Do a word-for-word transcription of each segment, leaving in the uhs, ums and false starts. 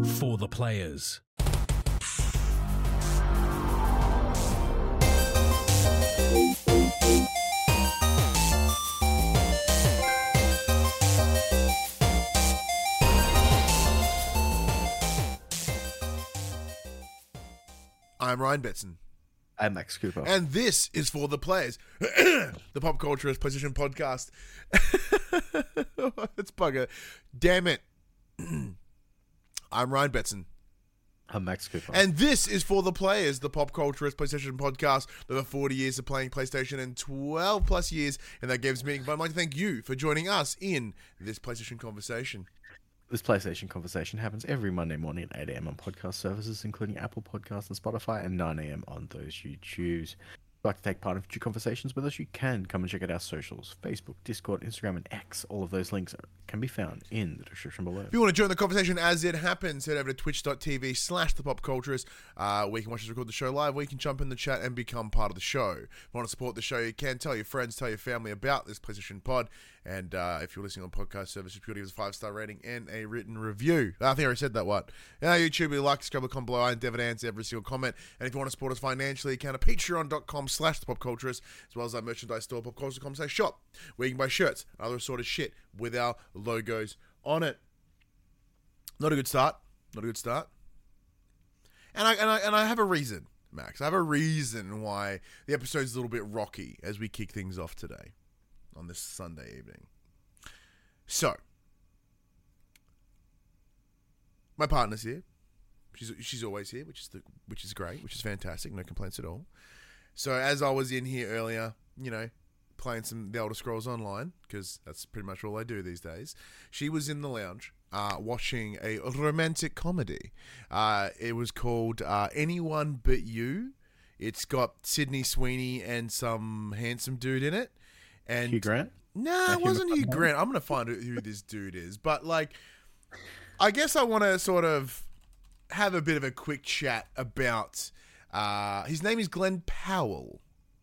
For the players. I'm Ryan Betson. I'm Max Cooper. And this is For the Players, the Pop Culturist PlayStation podcast. It's bugger. Damn it. I'm Ryan Betson. I'm Max Cooper. And this is For the Players, the Pop Culturist PlayStation podcast. Over forty years of playing PlayStation and twelve plus years in that games meeting. But I'd like to thank you for joining us in this PlayStation conversation. This PlayStation conversation happens every Monday morning at eight a.m. on podcast services, including Apple Podcasts and Spotify, and nine a.m. on those YouTubes. If you'd like to take part in future conversations with us, you can come and check out our socials, Facebook, Discord, Instagram, and X. All of those links can be found in the description below. If you want to join the conversation as it happens, head over to twitch.tv slash the Pop Culturist, uh, where you can watch us record the show live, where you can jump in the chat and become part of the show. If you want to support the show, you can tell your friends, tell your family about this PlayStation pod. And uh, if you're listening on podcast service, you could give us a five-star rating and a written review. I think I already said that, what? Yeah, YouTube, we like, subscribe, comment below. I endeavor to answer every single comment. And if you want to support us financially, you can at patreon.com slash the Pop Culturist, as well as our merchandise store, popculturist dot com slash shop, where you can buy shirts and other sort of shit with our logos on it. Not a good start. Not a good start. And I, and I, and I have a reason, Max. I have a reason why the episode's a little bit rocky as we kick things off today on this Sunday evening. So, my partner's here. She's she's always here, which is the which is great, which is fantastic. No complaints at all. So, as I was in here earlier, you know, playing some The Elder Scrolls Online, because that's pretty much all I do these days, she was in the lounge uh, watching a romantic comedy. Uh, it was called uh, Anyone But You. It's got Sydney Sweeney and some handsome dude in it. And Hugh Grant? No, nah, it Hugh wasn't Hugh Grant. Grant. I'm going to find out who this dude is. But, like, I guess I want to sort of have a bit of a quick chat about... Uh, his name is Glenn Powell.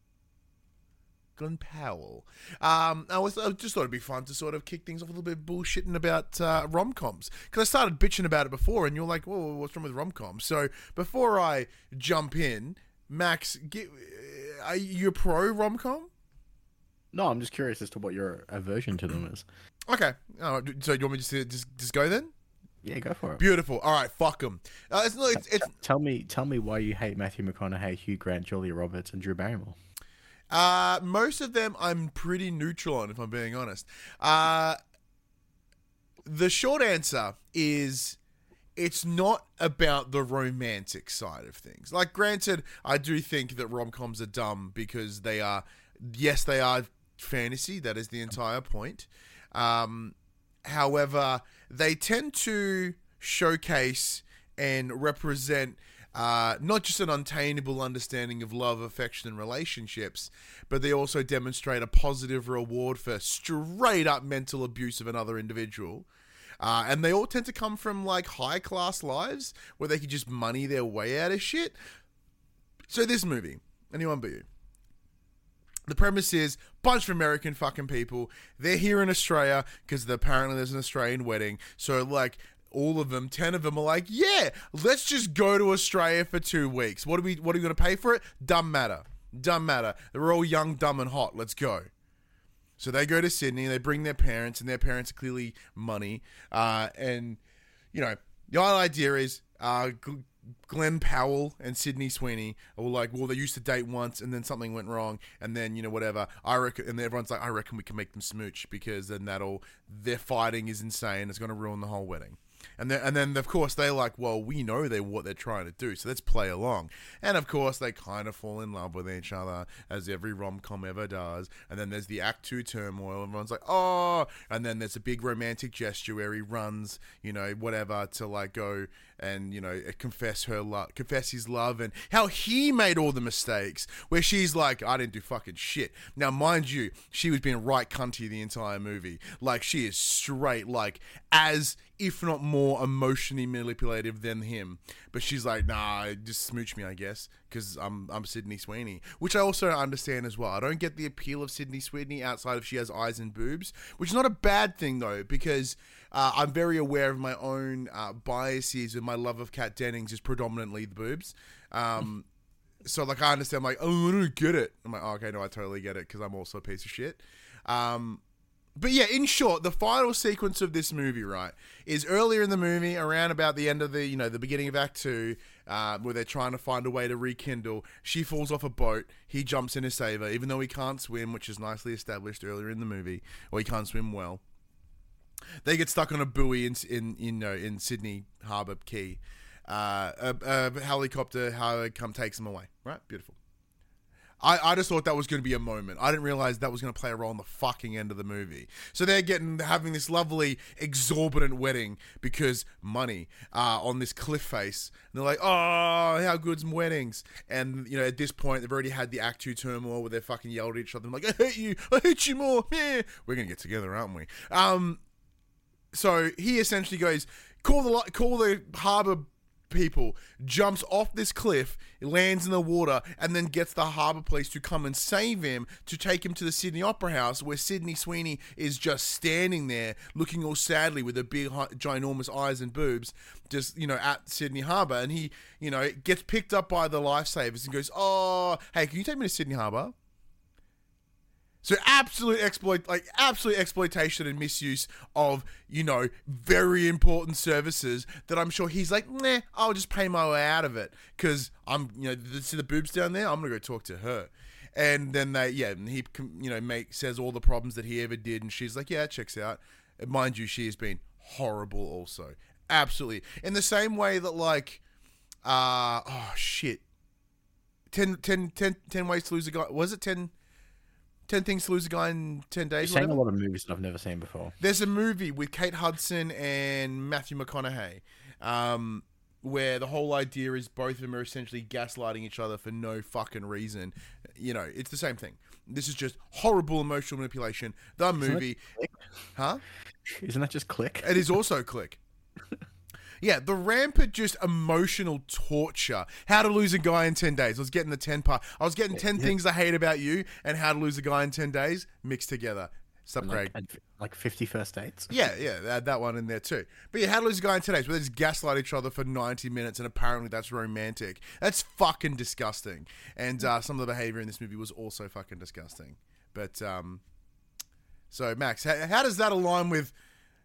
Glenn Powell. Um, I, was, I just thought it'd be fun to sort of kick things off a little bit bullshitting about uh, rom-coms. Because I started bitching about it before, and you're like, whoa, what's wrong with rom-coms? So, before I jump in, Max, get, are you a pro rom-com? No, I'm just curious as to what your aversion to them is. Okay. Uh, so, do you want me just to just, just go then? Yeah, go for it. Beautiful. All right, fuck them. Uh, it's, it's, it's, tell me, tell me why you hate Matthew McConaughey, Hugh Grant, Julia Roberts, and Drew Barrymore. Uh, most of them I'm pretty neutral on, if I'm being honest. Uh, the short answer is it's not about the romantic side of things. Like, granted, I do think that rom-coms are dumb because they are, yes, they are fantasy. That is the entire point. Um, however, they tend to showcase and represent uh, not just an unattainable understanding of love, affection, and relationships, but they also demonstrate a positive reward for straight up mental abuse of another individual. Uh, and they all tend to come from, like, high-class lives where they can just money their way out of shit. So this movie, Anyone But You. The premise is bunch of American fucking people. They're here in Australia because apparently there's an Australian wedding. So, like, all of them, ten of them are like, yeah, let's just go to Australia for two weeks. What are we, what are we going to pay for it? Dumb matter. Dumb matter. They're all young, dumb, and hot. Let's go. So they go to Sydney. They bring their parents, and their parents are clearly money. Uh, and, you know, the whole idea is... Uh, Glenn Powell and Sydney Sweeney are like, well, they used to date once and then something went wrong and then, you know, whatever. I reckon, and everyone's like, I reckon we can make them smooch because then that'll, their fighting is insane. It's going to ruin the whole wedding. And then, and then, of course, they're like, well, we know they what they're trying to do, so let's play along. And, of course, they kind of fall in love with each other, as every rom-com ever does. And then there's the Act two turmoil. Everyone's like, oh! And then there's a big romantic gesture where he runs, you know, whatever, to, like, go and, you know, confess her love, confess his love, and how he made all the mistakes, where she's like, I didn't do fucking shit. Now, mind you, she was being right cunty the entire movie. Like, she is straight, like, as if not more emotionally manipulative than him. But she's like, nah, just smooch me, I guess, because I'm I'm Sydney Sweeney, which I also understand as well. I don't get the appeal of Sydney Sweeney outside of she has eyes and boobs, which is not a bad thing though, because uh, I'm very aware of my own uh, biases, and my love of Kat Dennings is predominantly the boobs. Um, so like I understand, I'm like, oh, I don't get it. I'm like, oh, okay, no, I totally get it because I'm also a piece of shit. Um, But yeah, in short, the final sequence of this movie, right, is earlier in the movie, around about the end of the, you know, the beginning of Act Two, uh, where they're trying to find a way to rekindle. She falls off a boat. He jumps in to save her, even though he can't swim, which is nicely established earlier in the movie, or he can't swim well. They get stuck on a buoy in, in you know, in Sydney Harbour Quay. Uh, a, a helicopter, how come takes them away. Right, beautiful. I, I just thought that was going to be a moment. I didn't realize that was going to play a role in the fucking end of the movie. So they're getting having this lovely, exorbitant wedding because money uh, on this cliff face. And they're like, oh, how good's weddings? And, you know, at this point, they've already had the Act Two turmoil where they fucking yelled at each other. I'm like, I hate you. I hate you more. Yeah. We're going to get together, aren't we? Um, so he essentially goes, call the, call the harbour people, jumps off this cliff, lands in the water, and then gets the harbour police to come and save him, to take him to the Sydney Opera House, where Sydney Sweeney is just standing there looking all sadly with her big ginormous eyes and boobs, just, you know, at Sydney Harbour. And he, you know, gets picked up by the lifesavers and goes, oh, hey, can you take me to Sydney Harbour? So absolute exploit, like absolute exploitation and misuse of, you know, very important services that I'm sure he's like, nah, I'll just pay my way out of it because I'm, you know, see the boobs down there? I'm gonna go talk to her. And then they, yeah, and he, you know, make says all the problems that he ever did, and she's like, yeah, it checks out. And mind you, she has been horrible also, absolutely. In the same way that like, uh, oh shit, ten, ten, ten, ten ways to lose a guy. Was it ten? ten Things to Lose a Guy in ten days. You're saying a lot of movies that I've never seen before. There's a movie with Kate Hudson and Matthew McConaughey, um, where the whole idea is both of them are essentially gaslighting each other for no fucking reason. You know, it's the same thing. This is just horrible emotional manipulation. The Isn't movie, huh? Isn't that just Click? It is also Click. Yeah, the rampant just emotional torture. How to Lose a Guy in ten days. I was getting the ten part. I was getting ten yeah. things I hate about you and How to Lose a Guy in ten days mixed together. Sup, Craig? Like, like fifty First Dates? Yeah, yeah, they had that one in there too. But yeah, How to Lose a Guy in ten days, where they just gaslight each other for ninety minutes and apparently that's romantic. That's fucking disgusting. And uh, some of the behavior in this movie was also fucking disgusting. But, um, so Max, how, how does that align with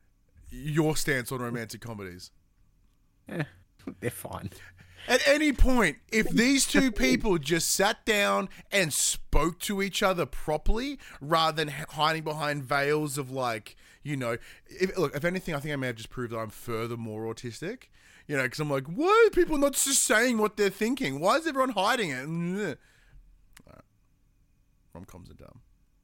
your stance on romantic comedies? Yeah, they're fine. At any point, if these two people just sat down and spoke to each other properly, rather than hiding behind veils of like, you know, if, look, if anything, I think I may have just proved that I'm further more autistic. You know, because I'm like, why are people not just saying what they're thinking? Why is everyone hiding it? Right. Rom-coms are dumb.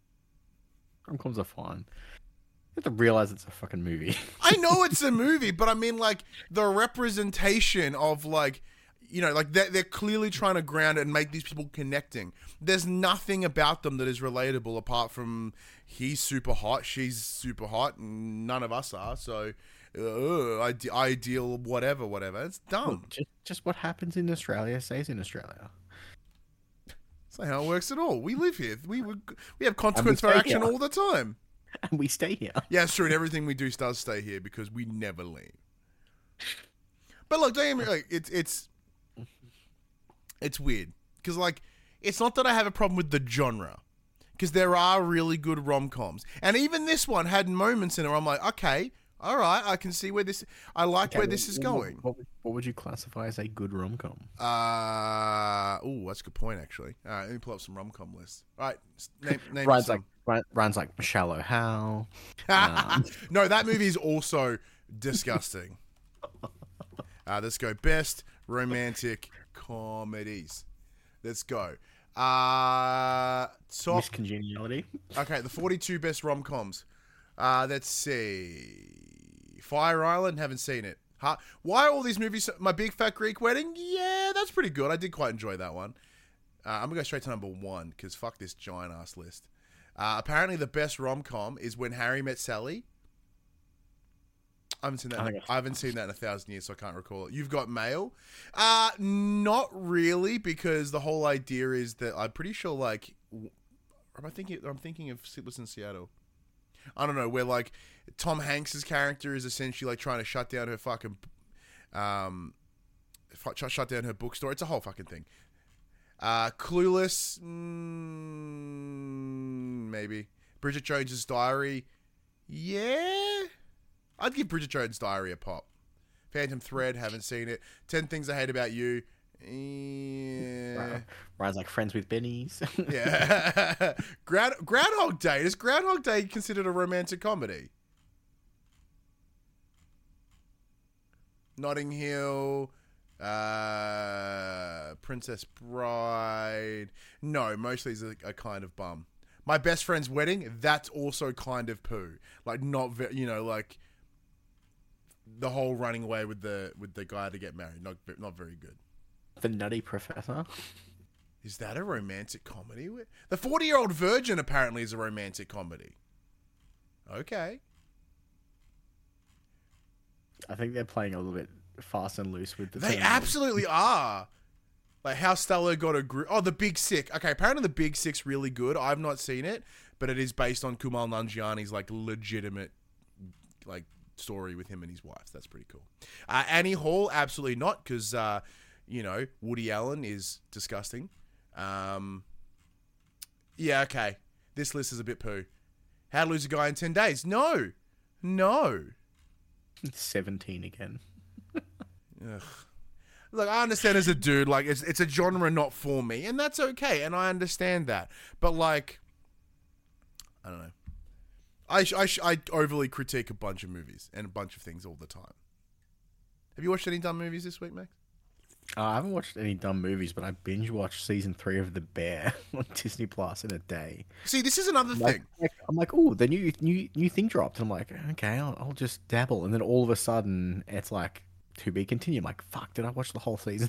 Rom-coms are fine. You have to realize it's a fucking movie. I know it's a movie, but I mean, like, the representation of, like, you know, like, they're, they're clearly trying to ground it and make these people connecting. There's nothing about them that is relatable apart from he's super hot, she's super hot, and none of us are, so, uh, ide- ideal, whatever, whatever. It's dumb. Well, just, just what happens in Australia stays in Australia. That's not how it works at all. We live here. We we, we have consequence for action here all the time. And we stay here. Yeah, it's true. And everything we do does stay here because we never leave. But look, don't get me like it's it's it's weird because like it's not that I have a problem with the genre because there are really good rom coms, and even this one had moments in it where I'm like, okay, all right, I can see where this. I like okay, where this is what, going. What, what, what would you classify as a good rom com? Uh oh, that's a good point actually. All right, let me pull up some rom com lists. All right, name, name Ryan's some. like. Ryan's like Shallow Hal. Um. No, that movie is also disgusting. Uh, let's go. Best romantic comedies. Let's go. Uh, top... Miss Congeniality. Okay, the forty-two best rom-coms. Uh, let's see. Fire Island, haven't seen it. Huh? Why are all these movies... My Big Fat Greek Wedding? Yeah, that's pretty good. I did quite enjoy that one. Uh, I'm going to go straight to number one, because fuck this giant-ass list. Uh, apparently the best rom-com is When Harry Met Sally. I haven't seen that. I In, think I haven't seen that in a thousand years, so I can't recall it. You've got Mail. Uh, not really, because the whole idea is that I'm pretty sure, like, w- am I thinking? I'm thinking of Sleepless in Seattle. I don't know, where like Tom Hanks's character is essentially like trying to shut down her fucking, um, f- shut down her bookstore. It's a whole fucking thing. Uh, Clueless, mm, maybe. Bridget Jones's Diary, yeah. I'd give Bridget Jones's Diary a pop. Phantom Thread, haven't seen it. Ten Things I Hate About You, yeah. Ryan's like friends with Bennies. Yeah. Ground, Groundhog Day. Is Groundhog Day considered a romantic comedy? Notting Hill, uh, Princess Bride. No, mostly is a, a kind of bum. My Best Friend's Wedding, that's also kind of poo. Like, not very, you know, like the whole running away with the with the guy to get married. Not not very good. The Nutty Professor. Is that a romantic comedy? The forty-Year-Old Virgin apparently is a romantic comedy. Okay. I think they're playing a little bit fast and loose with the They term. absolutely are. Like How Stella Got a Groove. Oh, The Big Sick. Okay, apparently The Big Sick's really good. I've not seen it, but it is based on Kumail Nanjiani's like legitimate like story with him and his wife. That's pretty cool. Uh, Annie Hall, absolutely not, because uh, you know Woody Allen is disgusting. Um, yeah, okay. This list is a bit poo. How to Lose a Guy in ten days? No, no. seventeen again. Ugh. Look, I understand as a dude, like, it's it's a genre not for me, and that's okay, and I understand that. But, like, I don't know. I, sh- I, sh- I overly critique a bunch of movies and a bunch of things all the time. Have you watched any dumb movies this week, Max? Uh, I haven't watched any dumb movies, but I binge watched season three of The Bear on Disney Plus in a day. See, this is another Like, thing. like- I'm like, oh, the new new new thing dropped. And I'm like, okay, I'll, I'll just dabble. And then all of a sudden, it's like, to be continued. I'm like, fuck, did I watch the whole season?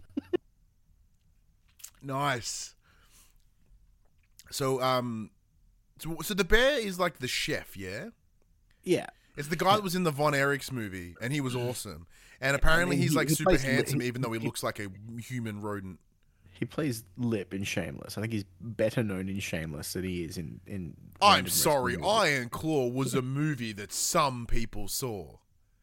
Nice. So, um, so, so the bear is like the chef, yeah? Yeah. It's the guy that was in the Von Erichs movie, and he was awesome. And apparently I mean, he's he- like he super plays- handsome, he- even though he he- looks like a human rodent. He plays Lip in Shameless. I think he's better known in Shameless than he is in. in I'm random sorry, wrestling movies. Iron Claw was a movie that some people saw.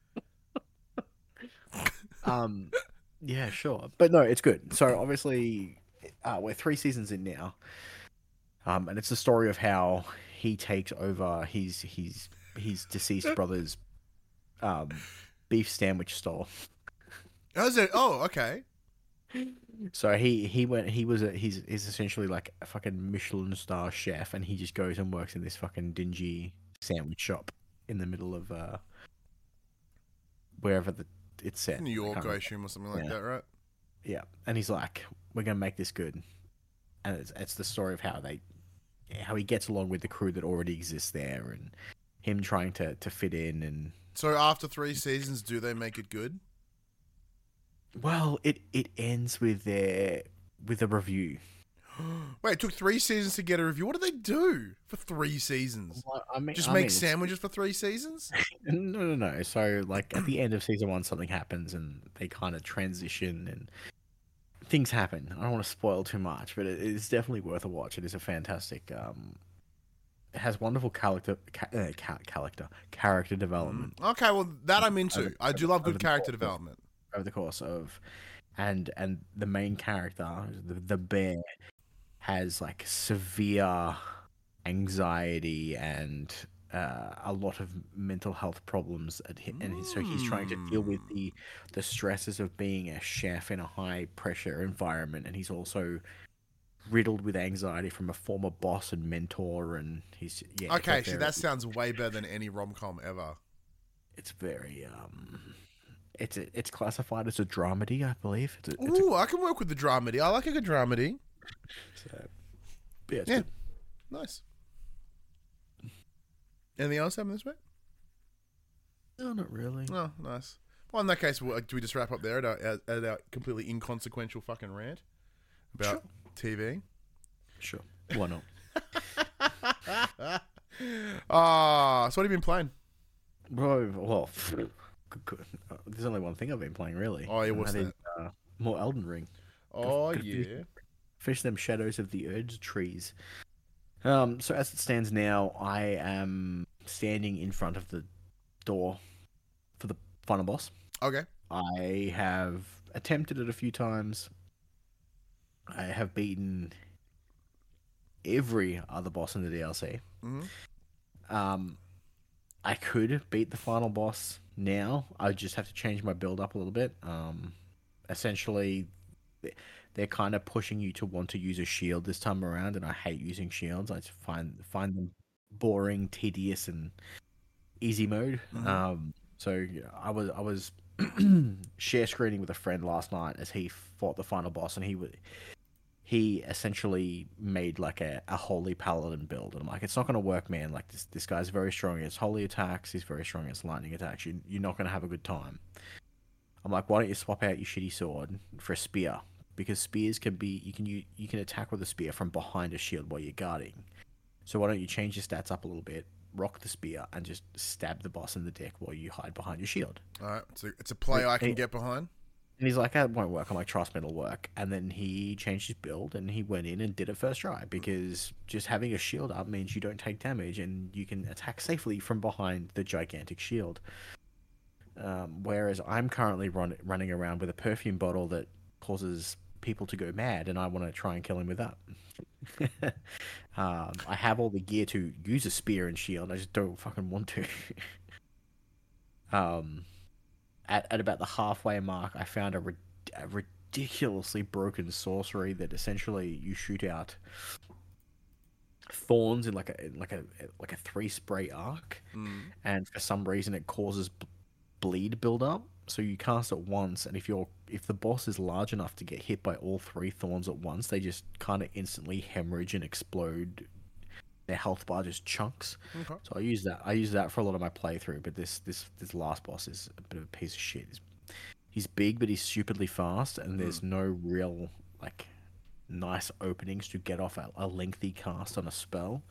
Um, yeah, sure, but no, it's good. So obviously, uh, we're three seasons in now, um, and it's the story of how he takes over his his his deceased brother's um, beef sandwich store. How's it? Oh, okay. So he he went he was a, he's he's essentially like a fucking Michelin star chef, and he just goes and works in this fucking dingy sandwich shop in the middle of uh wherever the it's set. New I York, can't I remember. assume, or something like Yeah. that, right? Yeah, and he's like, "We're gonna make this good," and it's it's the story of how they, how he gets along with the crew that already exists there, and him trying to to fit in. And So after three seasons, do they make it good? well, it it ends with their with a review. Wait, it took three seasons to get a review. What did they do for three seasons? Well, I mean, Just I make mean, it's- sandwiches for three seasons? No, no, no. So, like, at the end of season one, something happens and they kind of transition and things happen. I don't want to spoil too much, but it, it's definitely worth a watch. It is a fantastic, um, it has wonderful character, ca- uh, ca- character, character development Okay, well, that I'm into. Over- I do love over good the character course of- development. over the course of, and, and the main character, the, the bear, has like severe anxiety and uh, a lot of mental health problems at hi- and so he's trying to deal with the the stresses of being a chef in a high pressure environment, and he's also riddled with anxiety from a former boss and mentor, and he's yeah it's Okay, like see, very- that sounds way better than any rom-com ever. it's very um it's a, it's classified as a dramedy, I believe. It's a, it's Ooh, I can work with the dramedy. I like a good dramedy. a, so, yeah, it's Yeah. good. Nice. Anything else happen this week? No, not really. Oh, nice. Well, in that case, what- do we just wrap up there at our, at, at our completely inconsequential fucking rant about T V? Sure, why not? Ah, so what have you been playing? Bro, well, good- good. Uh, there's only one thing I've been playing really, Oh, yeah, and what's that is that? uh, more Elden Ring. Got, Oh, got to finish, yeah. finish them Shadows of the Erd trees. Um, so as it stands now, I am standing in front of the door for the final boss. Okay. I have attempted it a few times. I have beaten every other boss in the D L C. Mm-hmm. Um, I could beat the final boss now. I just have to change my build up a little bit. Um, essentially, they're kind of pushing you to want to use a shield this time around, and I hate using shields. I just find find them boring, tedious, and easy mode. Mm-hmm. Um, so yeah, I was I was share screening with a friend last night as he fought the final boss, and he was he essentially made like a, a holy paladin build, and I'm like, it's not going to work, man. Like this this guy's very strong against holy attacks. He's very strong against lightning attacks. You, you're not going to have a good time. I'm like, why don't you swap out your shitty sword for a spear? Because spears can be you can you, you can attack with a spear from behind a shield while you're guarding. So why don't you change your stats up a little bit, rock the spear, and just stab the boss in the dick while you hide behind your shield? All right. So it's a play I can And get behind. he's like, that won't work. I'm like, trust me, it'll work. And then he changed his build and he went in and did it first try because just having a shield up means you don't take damage and you can attack safely from behind the gigantic shield. Um, whereas I'm currently run, running around with a perfume bottle that causes people to go mad, and I want to try and kill him with that. um, I have all the gear to use a spear and shield. I just don't fucking want to. um, at at about the halfway mark, I found a, rid- a ridiculously broken sorcery that essentially you shoot out thorns in like a in like a like a three spray arc, Mm. and for some reason it causes b- bleed build up. So you cast it once, and if you're if the boss is large enough to get hit by all three thorns at once, they just kind of instantly hemorrhage and explode. Their health bar just chunks. Okay. So I use that. I use that for a lot of my playthrough. But this this this last boss is a bit of a piece of shit. He's, he's big, but he's stupidly fast, and there's no real like nice openings to get off a, a lengthy cast on a spell.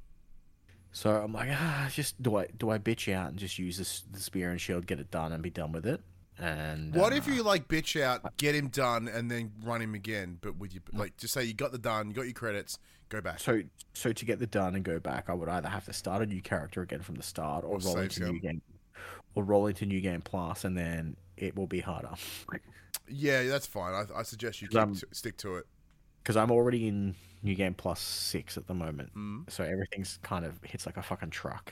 So I'm like, ah, just do I do I bitch out and just use this the spear and shield, get it done, and be done with it? And What uh, if you like bitch out, get him done, and then run him again? But with you, like, just say you got the done, you got your credits, go back. so so to get the done and go back, I would either have to start a new character again from the start, or, Or roll save into scum. new game, or roll into new game plus, and then it will be harder. Yeah, that's fine. I, I suggest you 'Cause keep I'm- t- stick to it. Because I'm already in new game plus six at the moment, Mm. so everything's kind of hits like a fucking truck.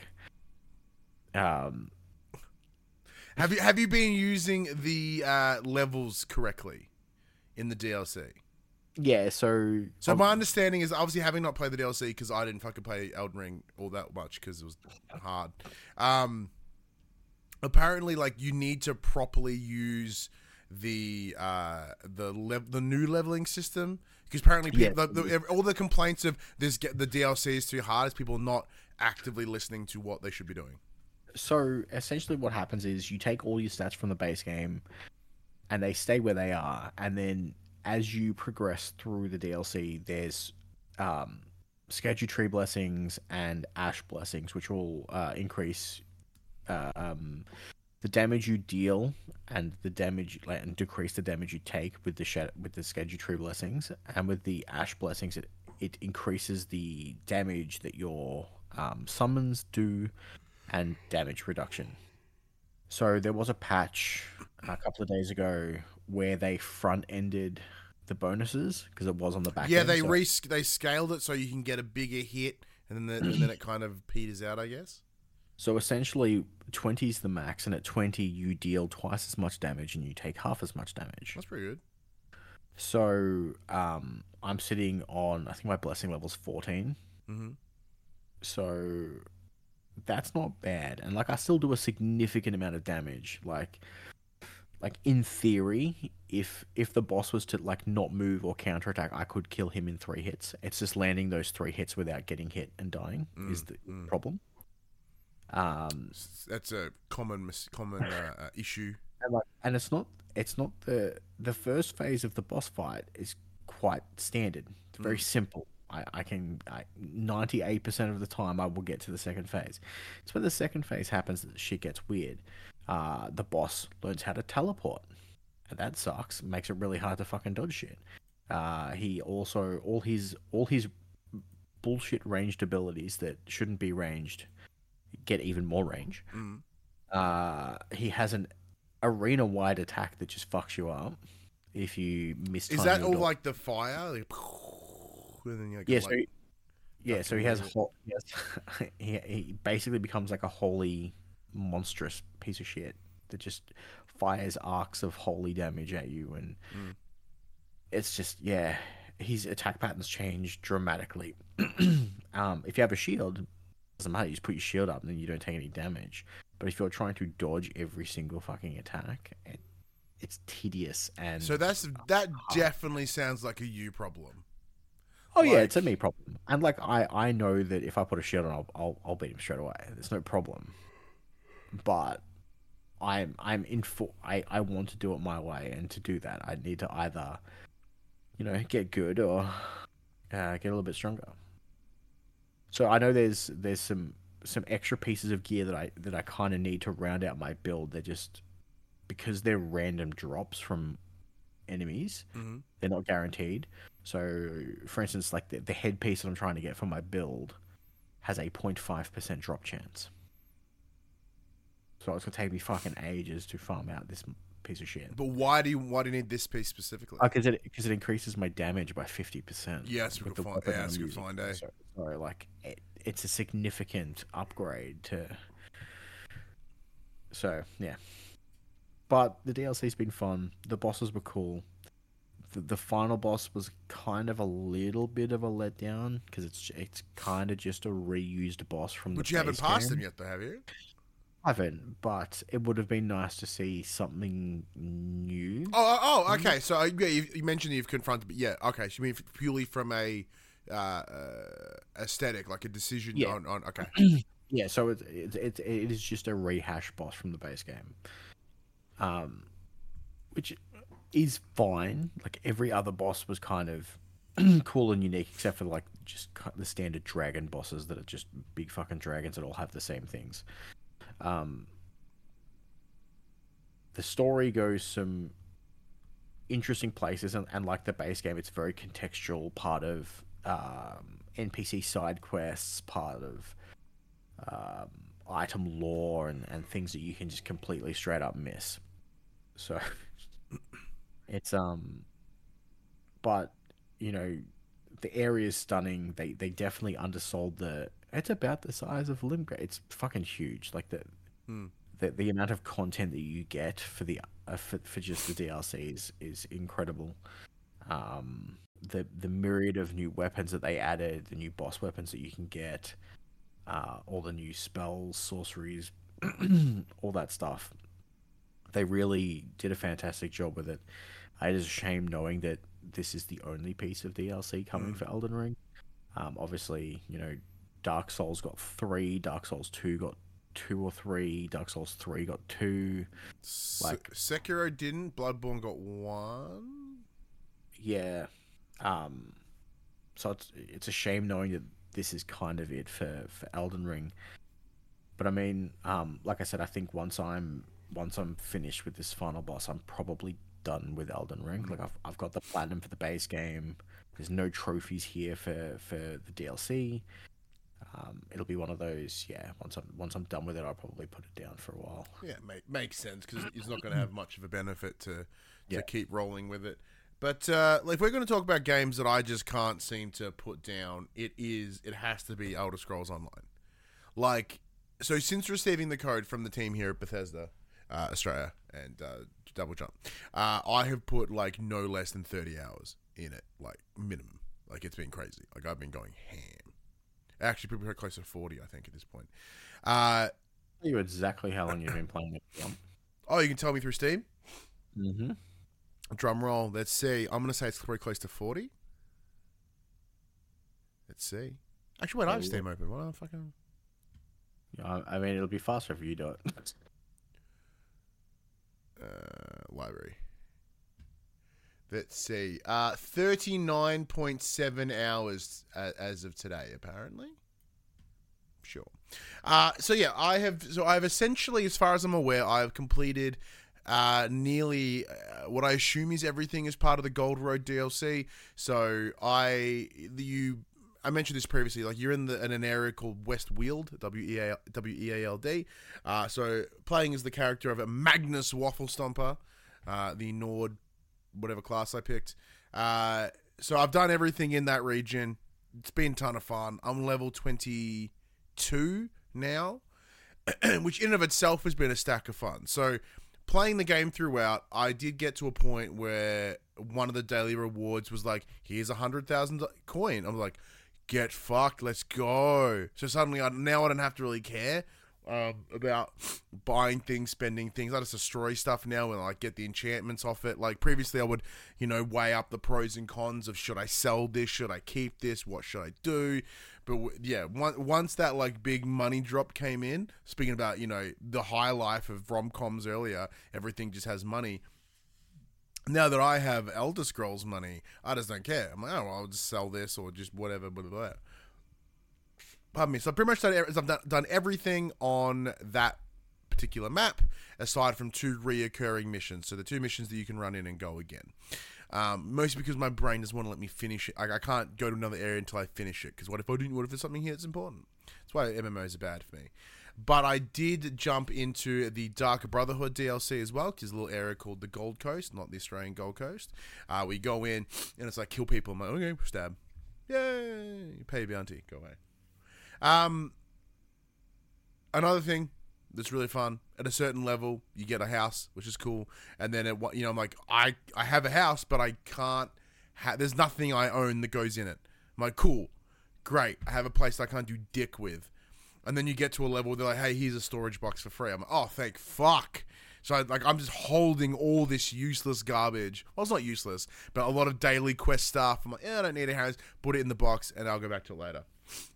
Um, Have you have you been using the uh, levels correctly in the D L C? yeah. So So um, my understanding is, obviously, having not played the D L C because I didn't fucking play Elden Ring all that much because it was hard. Um, apparently, like, you need to properly use the uh, the lev- the new leveling system because apparently Yeah. people, the, the, all the complaints of this get the D L C is too hard is people not actively listening to what they should be doing. So essentially, what happens is you take all your stats from the base game, and they stay where they are. And then as you progress through the D L C, there's um, schedule tree blessings and ash blessings, which will uh, increase uh, um, the damage you deal and the damage like, and decrease the damage you take with the shed- with the schedule tree blessings. And with the ash blessings, it it increases the damage that your um, summons do and damage reduction. So there was a patch a couple of days ago where they front ended the bonuses because it was on the back Yeah, end. they so, re they scaled it so you can get a bigger hit, and then the, and then it kind of peters out, I guess. so essentially twenty is the max, and at twenty you deal twice as much damage and you take half as much damage. That's pretty good. So um, I'm sitting on I think my blessing level's fourteen. Mm-hmm. So that's not bad, and like I still do a significant amount of damage. Like, like in theory, if if the boss was to like not move or counterattack, I could kill him in three hits. It's just landing those three hits without getting hit and dying is the mm. problem. Um, That's a common mis- common uh, uh, issue. and like, and it's not it's not the the first phase of the boss fight is quite standard. It's very Mm. simple. I, I can I, ninety-eight percent of the time I will get to the second phase. It's when the second phase happens that the shit gets weird. Uh, the boss learns how to teleport. And that sucks. Makes it really hard to fucking dodge shit. Uh, he also all his all his bullshit ranged abilities that shouldn't be ranged get even more range. Mm. Uh, he has an arena-wide attack that just fucks you up if you miss. Is that all dodge. Like the fire? Like, and then you yeah, so like, yeah, so he has, whole, he has he he basically becomes like a holy monstrous piece of shit that just fires arcs of holy damage at you, and mm. it's just yeah, his attack patterns change dramatically. um, if you have a shield, it doesn't matter. You just put your shield up, and then you don't take any damage. But if you're trying to dodge every single fucking attack, it, it's tedious and so that's that definitely sounds like a you problem. Oh like... yeah, it's a me problem. And like I, I know that if I put a shield on, I'll, I'll I'll beat him straight away. There's no problem. But I'm I'm in for I, I want to do it my way, and to do that I need to either, you know, get good or uh, get a little bit stronger. So I know there's there's some some extra pieces of gear that I that I kind of need to round out my build. They're just because they're random drops from enemies. Mm-hmm. They're not guaranteed. So, for instance, like the, the headpiece that I'm trying to get for my build has a zero point five percent drop chance. So it's gonna take me fucking ages to farm out this piece of shit. But why do you why do you need this piece specifically? Because uh, it because it increases my damage by fifty percent. Yeah, that's a good find. Yeah, that's a good find. Eh? So, so like it, it's a significant upgrade to. So yeah, but the D L C's been fun. The bosses were cool. The, the final boss was kind of a little bit of a letdown because it's it's kind of just a reused boss from the. But you haven't passed him yet, though, have you? I haven't, but it would have been nice to see something new. Oh, oh, oh okay. So yeah, you, you mentioned you've confronted, but yeah, okay. So you mean purely from a uh, uh, aesthetic, like a decision yeah. on, on okay. Yeah, so it, it it it is just a rehash boss from the base game, um, which is fine. Like every other boss was kind of cool and unique, except for like just the standard dragon bosses that are just big fucking dragons that all have the same things. Um, the story goes some interesting places, and, and like the base game, it's very contextual. Part of um, N P C side quests, part of um, item lore, and, and things that you can just completely straight up miss. So it's um, but you know, the area is stunning. They they definitely undersold the. It's about the size of Limgrave. It's fucking huge. Like the, hmm. the the amount of content that you get for the uh, for, for just the D L C is, is incredible. Um, the the myriad of new weapons that they added, the new boss weapons that you can get, uh, all the new spells, sorceries, all that stuff. They really did a fantastic job with it. It is a shame knowing that this is the only piece of D L C coming hmm. for Elden Ring. Um, obviously, you know. Dark Souls got three, Dark Souls two got two or three, Dark Souls three got two. Like Se- Sekiro didn't, Bloodborne got one. Yeah. Um so it's it's a shame knowing that this is kind of it for, for Elden Ring. But I mean, um, like I said, I think once I'm once I'm finished with this final boss, I'm probably done with Elden Ring. Mm-hmm. Like I've I've got the platinum for the base game. There's no trophies here for, for the D L C. Um, it'll be one of those, yeah. Once I'm once I'm done with it, I'll probably put it down for a while. Yeah, make, makes sense because it's not going to have much of a benefit to to yeah. keep rolling with it. But uh, if we're going to talk about games that I just can't seem to put down, it is it has to be Elder Scrolls Online. Like, so since receiving the code from the team here at Bethesda, uh, Australia, and uh, Double Jump, uh, I have put like no less than thirty hours in it, like minimum. Like it's been crazy. Like I've been going ham. Actually, probably close to forty, I think, at this point. Uh, Tell you exactly how long you've been playing it. Oh, you can tell me through Steam? Mm-hmm. Drum roll. Let's see. I'm going to say it's pretty close to forty. Let's see. Actually, wait, yeah, I have Steam will. open. What the fucking... Yeah, I mean, it'll be faster if you do it. uh, library. Let's see. Uh, thirty-nine point seven hours uh, as of today, apparently. Sure. Uh, so yeah, I have. So I've essentially, as far as I'm aware, I have completed uh, nearly uh, what I assume is everything as part of the Gold Road D L C. So I, you, I mentioned this previously. Like you're in the in an area called West Weald, W E A W E A L D. Uh, so playing as the character of a Magnus Waffle Stomper, uh, the Nord, whatever class I picked. Uh, so I've done everything in that region. It's been a ton of fun. I'm level twenty. Two now, which in and of itself has been a stack of fun. So playing the game throughout, I did get to a point where one of the daily rewards was like, here's a hundred thousand coin. I'm like, get fucked, let's go. So suddenly I, now I don't have to really care um, about buying things, spending things. I just destroy stuff now and like get the enchantments off it. Like previously I would, you know, weigh up the pros and cons of should I sell this, should I keep this, what should I do? But yeah, once that like big money drop came in, speaking about, you know, the high life of rom-coms earlier, everything just has money. Now that I have Elder Scrolls money, I just don't care. I'm like, oh, well, I'll just sell this or just whatever, blah, blah, blah. Pardon me. So I've pretty much done, I've done, done everything on that particular map, aside from two reoccurring missions. So the two missions that you can run in and go again. Um, mostly because my brain doesn't want to let me finish it. Like, I can't go to another area until I finish it. Because what if I didn't? What if there's something here that's important? That's why M M Os are bad for me. But I did jump into the Dark Brotherhood D L C as well. Because there's a little area called the Gold Coast, not the Australian Gold Coast. Uh, we go in and it's like kill people. I'm like, okay, stab. Yay! Pay a bounty. Go away. Um, another thing that's really fun. At a certain level, you get a house, which is cool. And then, it, you know, I'm like, I, I have a house, but I can't, ha- there's nothing I own that goes in it. I'm like, cool, great. I have a place I can't do dick with. And then you get to a level, they're like, hey, here's a storage box for free. I'm like, oh, thank fuck. So, I, like, I'm just holding all this useless garbage. Well, it's not useless, but a lot of daily quest stuff. I'm like, yeah, I don't need a house. Put it in the box, and I'll go back to it later.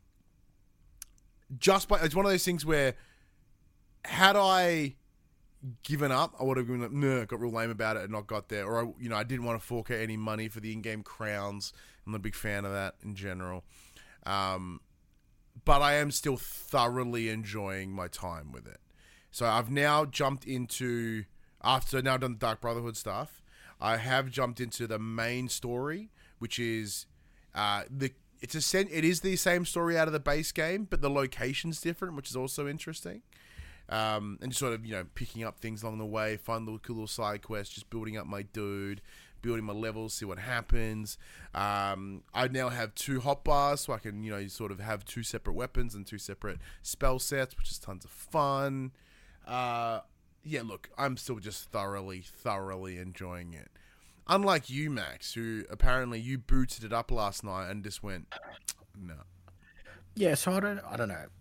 Just by, it's one of those things where, had I given up, I would have been like, nah, got real lame about it and not got there. Or, I, you know, I didn't want to fork out any money for the in-game crowns. I'm not a big fan of that in general. Um, but I am still thoroughly enjoying my time with it. So I've now jumped into, after now I've done the Dark Brotherhood stuff, I have jumped into the main story, which is, uh, the it's a it is the same story out of the base game, but the location's different, which is also interesting. Um, and just sort of, you know, picking up things along the way, fun little cool little side quests, just building up my dude, building my levels, see what happens. Um, I now have two hotbars, so I can, you know, sort of have two separate weapons and two separate spell sets, which is tons of fun. Uh, yeah, look, I'm still just thoroughly, thoroughly enjoying it. Unlike you, Max, who apparently you booted it up last night and just went, no. Yeah, so I don't, I don't know.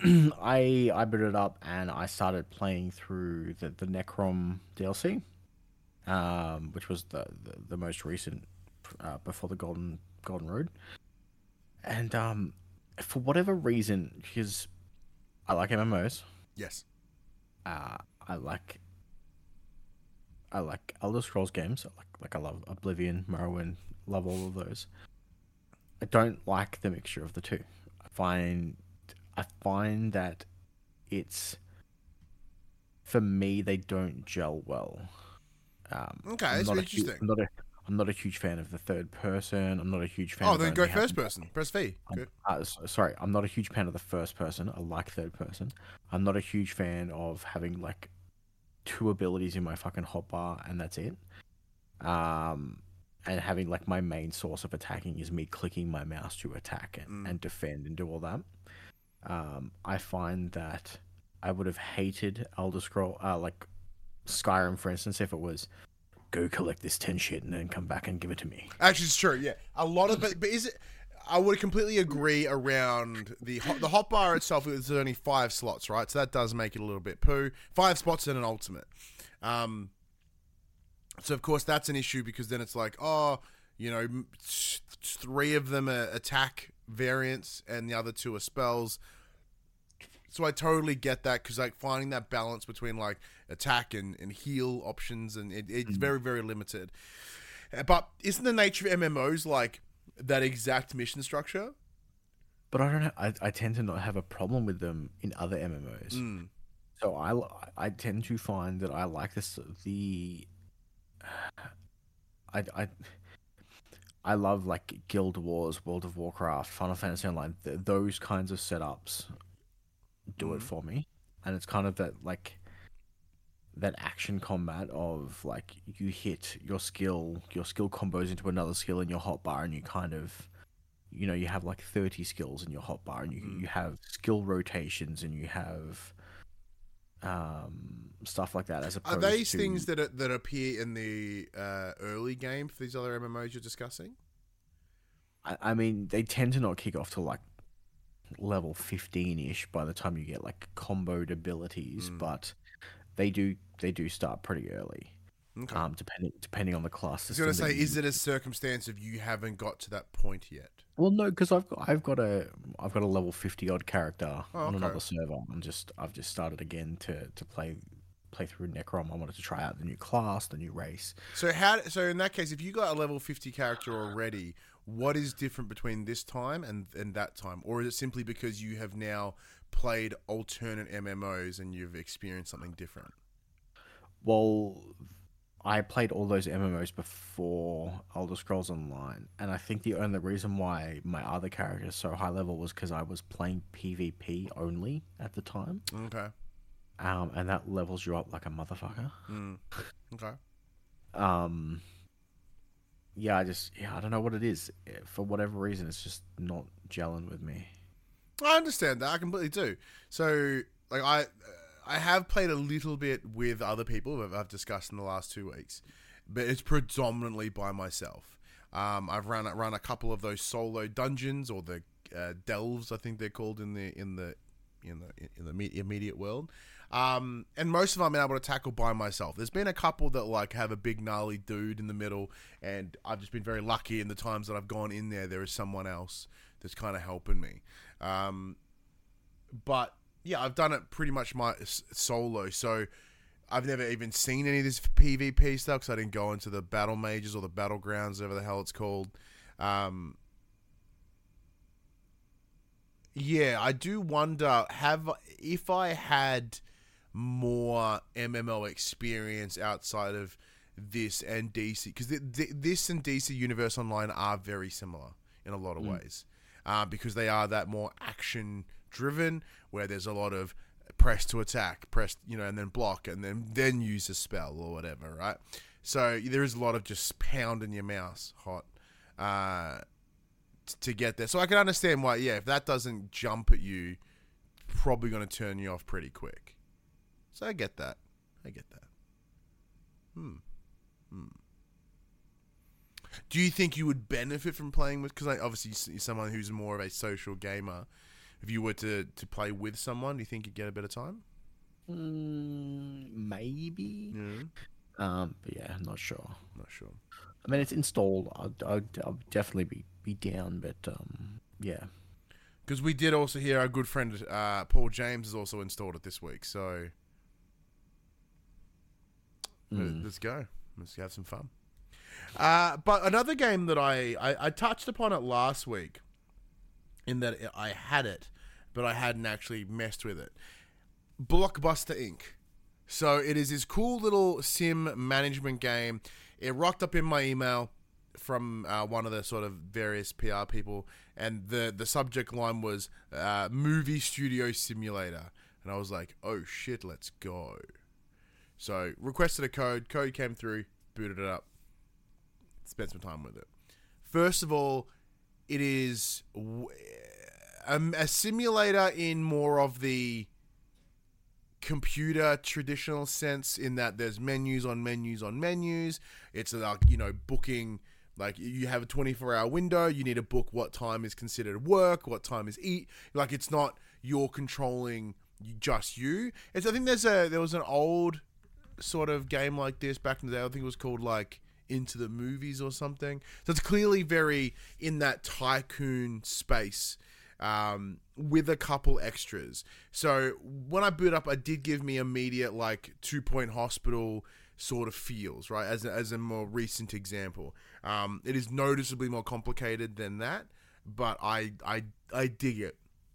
I I booted it up and I started playing through the, the Necrom D L C, um, which was the, the, the most recent uh, before the Golden Golden Road. And um, for whatever reason, because I like M M Os. Yes. Uh, I like I like Elder Scrolls games. I like like I love Oblivion, Morrowind, love all of those. I don't like the mixture of the two. I find I find that it's, for me, they don't gel well. Um, okay, I'm that's not interesting. A, I'm, not a, I'm not a huge fan of the third person. I'm not a huge fan oh, of then go only first having- person. Press V. Good. Uh, sorry, I'm not a huge fan of the first person. I like third person. I'm not a huge fan of having, like, two abilities in my fucking hotbar, and that's it. Um... And having, like, my main source of attacking is me clicking my mouse to attack and, Mm. and defend and do all that. Um, I find that I would have hated Elder Scroll, uh, like Skyrim, for instance, if it was go collect this ten shit and then come back and give it to me. Actually, it's true. Yeah, a lot of but, but is it? I would completely agree around the hot, the hotbar itself. There's only five slots, right? So that does make it a little bit poo. Five spots in an ultimate. Um, so of course that's an issue because then it's like, oh, you know, three of them are attack variants and the other two are spells. So I totally get that because like finding that balance between like attack and, and heal options and it, it's very, very limited. But isn't the nature of M M Os like that exact mission structure? But I don't know. I, I tend to not have a problem with them in other M M Os. Mm. So I, I tend to find that I like this the I, I I love like Guild Wars, World of Warcraft, Final Fantasy Online. Th- those kinds of setups do Mm. it for me, and it's kind of that like that action combat of like you hit your skill, your skill combos into another skill in your hotbar, and you kind of you know you have like thirty skills in your hotbar, and you Mm. you have skill rotations, and you have um stuff like that. As Are opposed these to things that are, that appear in the uh, early game for these other M M Os you're discussing? I, I mean, they tend to not kick off till like level fifteen-ish by the time you get like comboed abilities, Mm. but they do they do start pretty early. Okay. Um, depending depending on the class I was system. going to that say, you- is it a circumstance of you haven't got to that point yet? Well, no, because I've got I've got a I've got a level fifty odd character Oh, on okay. another server. I'm just I've just started again to to play play through Necrom. I wanted to try out the new class, the new race. So how? So in that case, if you got a level fifty character already, what is different between this time and and that time, or is it simply because you have now played alternate M M Os and you've experienced something different? Well, I played all those M M Os before Elder Scrolls Online, and I think the only reason why my other character is so high level was because I was playing PvP only at the time, Okay. um, and that levels you up like a motherfucker. Mm. Okay. Um, yeah, I just yeah, I don't know what it is. For whatever reason, it's just not gelling with me. I understand that. I completely do. So, like, I I have played a little bit with other people that I've discussed in the last two weeks, but it's predominantly by myself. Um, I've run run a couple of those solo dungeons, or the uh, delves, I think they're called in the in the in the in the me- immediate world. Um, and most of them I've been able to tackle by myself. There's been a couple that like have a big gnarly dude in the middle, and I've just been very lucky in the times that I've gone in there. There is someone else that's kind of helping me. Um, but yeah, I've done it pretty much my s- solo. So I've never even seen any of this PvP stuff because I didn't go into the battle mages or the battlegrounds, whatever the hell it's called. Um, yeah, I do wonder have if I had more M M O experience outside of this and D C, because th- th- this and D C Universe Online are very similar in a lot of Mm. ways, uh, because they are that more action driven, where there's a lot of press to attack, press, you know, and then block, and then then use a spell or whatever, right? So there is a lot of just pounding your mouse hot uh, t- to get there. So I can understand why, yeah, if that doesn't jump at you, probably going to turn you off pretty quick. So I get that. I get that. Hmm. Hmm. Do you think you would benefit from playing with? Because obviously you're someone who's more of a social gamer. If you were to, to play with someone, do you think you'd get a better time? Mm, maybe. Yeah. Um, but yeah, I'm not sure. Not sure. I mean, it's installed. I'll, I'll, I'll definitely be, be down, but um, yeah. Because we did also hear our good friend uh, Paul James has also installed it this week. So Mm. let's go. Let's have some fun. Uh, but another game that I, I, I touched upon it last week, in that I had it, but I hadn't actually messed with it. Blockbuster Incorporated. So it is this cool little sim management game. It rocked up in my email from uh, one of the sort of various P R people, and the, the subject line was uh, movie studio simulator. And I was like, oh shit, let's go. So requested a code, code came through, booted it up, spent some time with it. First of all, it is a, a simulator in more of the computer traditional sense, in that there's menus on menus on menus. It's like, you know, booking, like you have a twenty-four hour window, you need to book what time is considered work, what time is eat. Like, it's not you're controlling just you. It's, I think there's a there was an old sort of game like this back in the day. I think it was called like Into the Movies or something. So it's clearly very in that tycoon space, um, with a couple extras. So when I boot up, I did give me immediate like Two Point Hospital sort of feels, right? As a, as a more recent example, um, it is noticeably more complicated than that, but I I I dig it.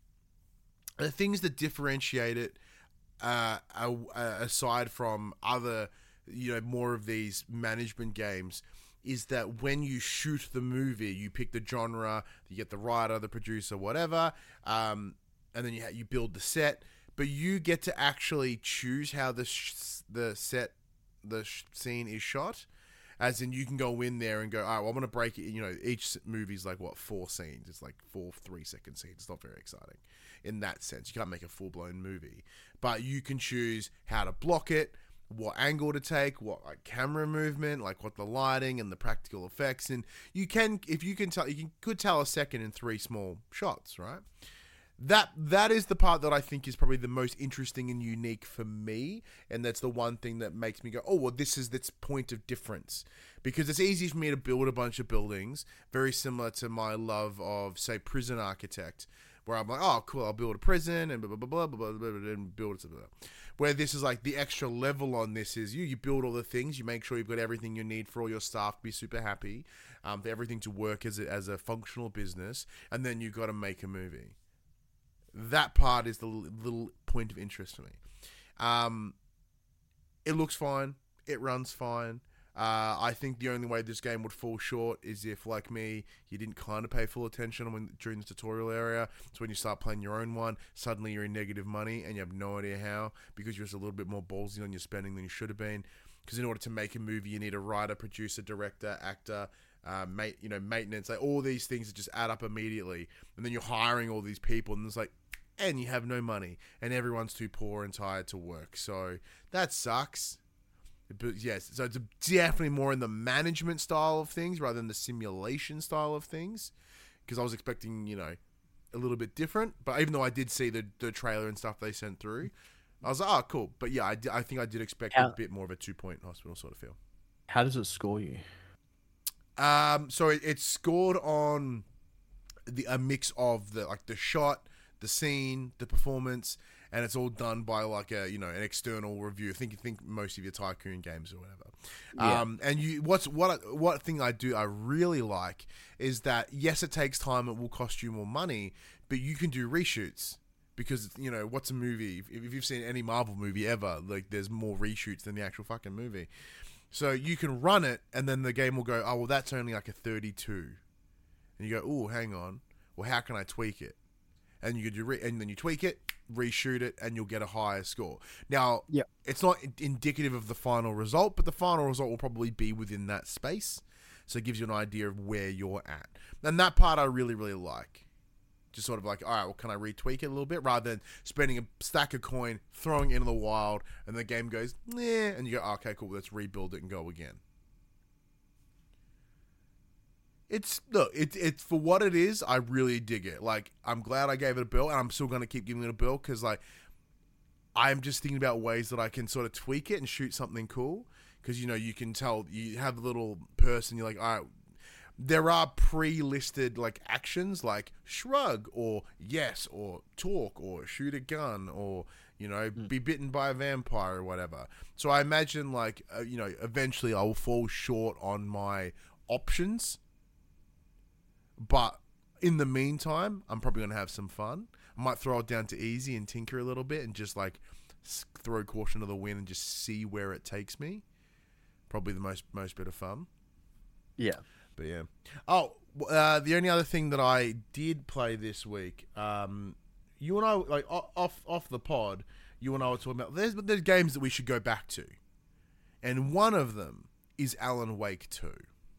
The things that differentiate it, uh, aside from other, you know, more of these management games, is that when you shoot the movie, you pick the genre, you get the writer, the producer, whatever, um, and then you ha- you build the set, but you get to actually choose how the sh- the set, the sh- scene is shot. As in, you can go in there and go, all right, well, I'm going to break it. You know, each movie's like, what, four scenes. It's like four three-second scenes. It's not very exciting in that sense. You can't make a full-blown movie. But you can choose how to block it, what angle to take, what like camera movement, like what the lighting and the practical effects. And you can, if you can tell, you can, could tell a second in three small shots, right? That that is the part that I think is probably the most interesting and unique for me, and that's the one thing that makes me go, oh, well, this is this point of difference, because it's easy for me to build a bunch of buildings, very similar to my love of, say, Prison Architect, where I'm like, oh, cool, I'll build a prison and blah blah blah blah blah blah, blah and build it. Blah, blah. Where this is like the extra level on this is you you build all the things, you make sure you've got everything you need for all your staff to be super happy, um, for everything to work as a, as a functional business, and then you've got to make a movie. That part is the little point of interest for me. Um, it looks fine. It runs fine. Uh, I think the only way this game would fall short is if, like me, you didn't kind of pay full attention when during the tutorial area. So when you start playing your own one, suddenly you're in negative money and you have no idea how, because you're just a little bit more ballsy on your spending than you should have been. Because in order to make a movie, you need a writer, producer, director, actor, uh, mate, you know, maintenance, like all these things that just add up immediately. And then you're hiring all these people, and it's like, and you have no money, and everyone's too poor and tired to work. So that sucks. But yes, so it's definitely more in the management style of things rather than the simulation style of things. Because I was expecting, you know, a little bit different. But even though I did see the, the trailer and stuff they sent through, I was like, oh, cool. But yeah, I, I think I did expect How, a bit more of a two-point hospital sort of feel. How does it score you? Um, so it, it's scored on the a mix of the like the shot, the scene, the performance, and it's all done by like a you know an external review. I think you think most of your Tycoon games or whatever. Yeah. Um, and you what's what what thing I do I really like is that yes, it takes time, it will cost you more money, but you can do reshoots. Because, you know, what's a movie? If, if you've seen any Marvel movie ever, like, there's more reshoots than the actual fucking movie. So you can run it, and then the game will go, oh, well, that's only like a thirty-two. And you go, oh, hang on. Well, how can I tweak it? And you do, re- and then you tweak it, reshoot it, and you'll get a higher score. Now, yep. It's not indicative of the final result, but the final result will probably be within that space. So it gives you an idea of where you're at. And that part I really, really like. Just sort of like, all right, well, can I retweak it a little bit? Rather than spending a stack of coin, throwing it into the wild, and the game goes, nah, and you go, oh, okay, cool, let's rebuild it and go again. It's, look, it, it's for what it is, I really dig it. Like, I'm glad I gave it a bill, and I'm still going to keep giving it a bill, because, like, I'm just thinking about ways that I can sort of tweak it and shoot something cool. Because, you know, you can tell, you have a little person, you're like, all right, there are pre-listed like actions like shrug or yes or talk or shoot a gun or, you know, mm. be bitten by a vampire or whatever. So I imagine like, uh, you know, eventually I will fall short on my options. But in the meantime, I'm probably going to have some fun. I might throw it down to easy and tinker a little bit and just like throw caution to the wind and just see where it takes me. Probably the most, most bit of fun. Yeah. But yeah. Oh, uh, the only other thing that I did play this week, um, you and I, like off off the pod, you and I were talking about there's there's games that we should go back to, and one of them is Alan Wake two.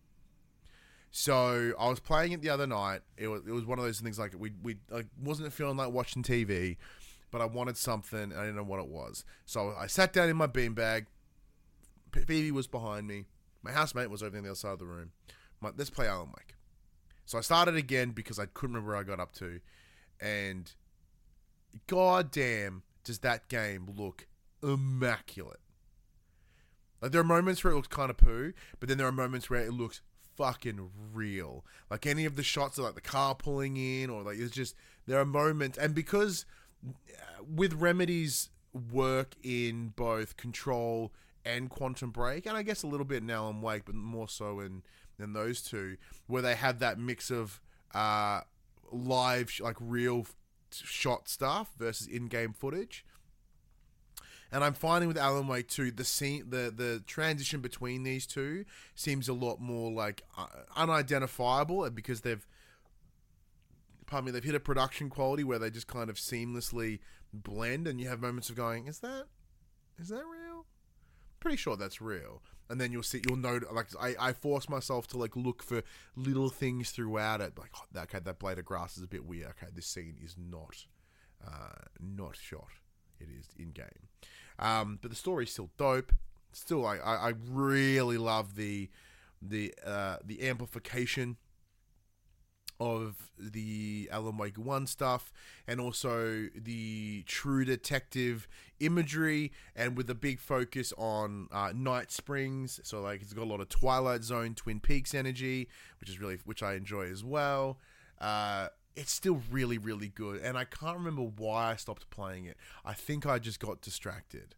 So I was playing it the other night. It was it was one of those things like we we I wasn't feeling like watching T V, but I wanted something and I didn't know what it was. So I sat down in my beanbag. Phoebe was behind me. My housemate was over on the other side of the room. I'm like, let's play Alan Wake. So I started again because I couldn't remember where I got up to. And goddamn, does that game look immaculate. Like, there are moments where it looks kind of poo, but then there are moments where it looks fucking real. Like, any of the shots of, like, the car pulling in, or, like, it's just, there are moments. And because with Remedy's work in both Control and Quantum Break, and I guess a little bit in Alan Wake, but more so in, in those two, where they have that mix of uh, live, like real shot stuff versus in-game footage. And I'm finding with Alan Wake two, the scene, the the transition between these two seems a lot more like uh, unidentifiable, because they've, pardon me, they've hit a production quality where they just kind of seamlessly blend, and you have moments of going, is that, is that real? Pretty sure that's real. And then you'll see, you'll know, like I, I force myself to like look for little things throughout it, like oh, okay, that blade of grass is a bit weird. Okay, this scene is not, uh, not shot. It is in game, um, but the story's still dope. Still, like I, I really love the the uh, the amplification of the Alan Wake one stuff, and also the True Detective imagery, and with a big focus on uh, Night Springs. So like it's got a lot of Twilight Zone, Twin Peaks energy, which is really which I enjoy as well. Uh, it's still really, really good, and I can't remember why I stopped playing it. I think I just got distracted.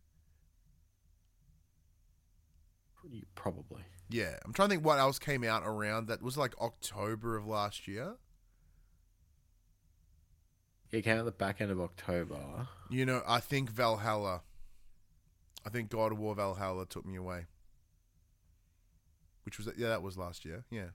Probably. Yeah, I'm trying to think what else came out around that. Was like October of last year. It came out the back end of October. You know, I think Valhalla. I think God of War Valhalla took me away. Which was, yeah, that was last year. Yeah.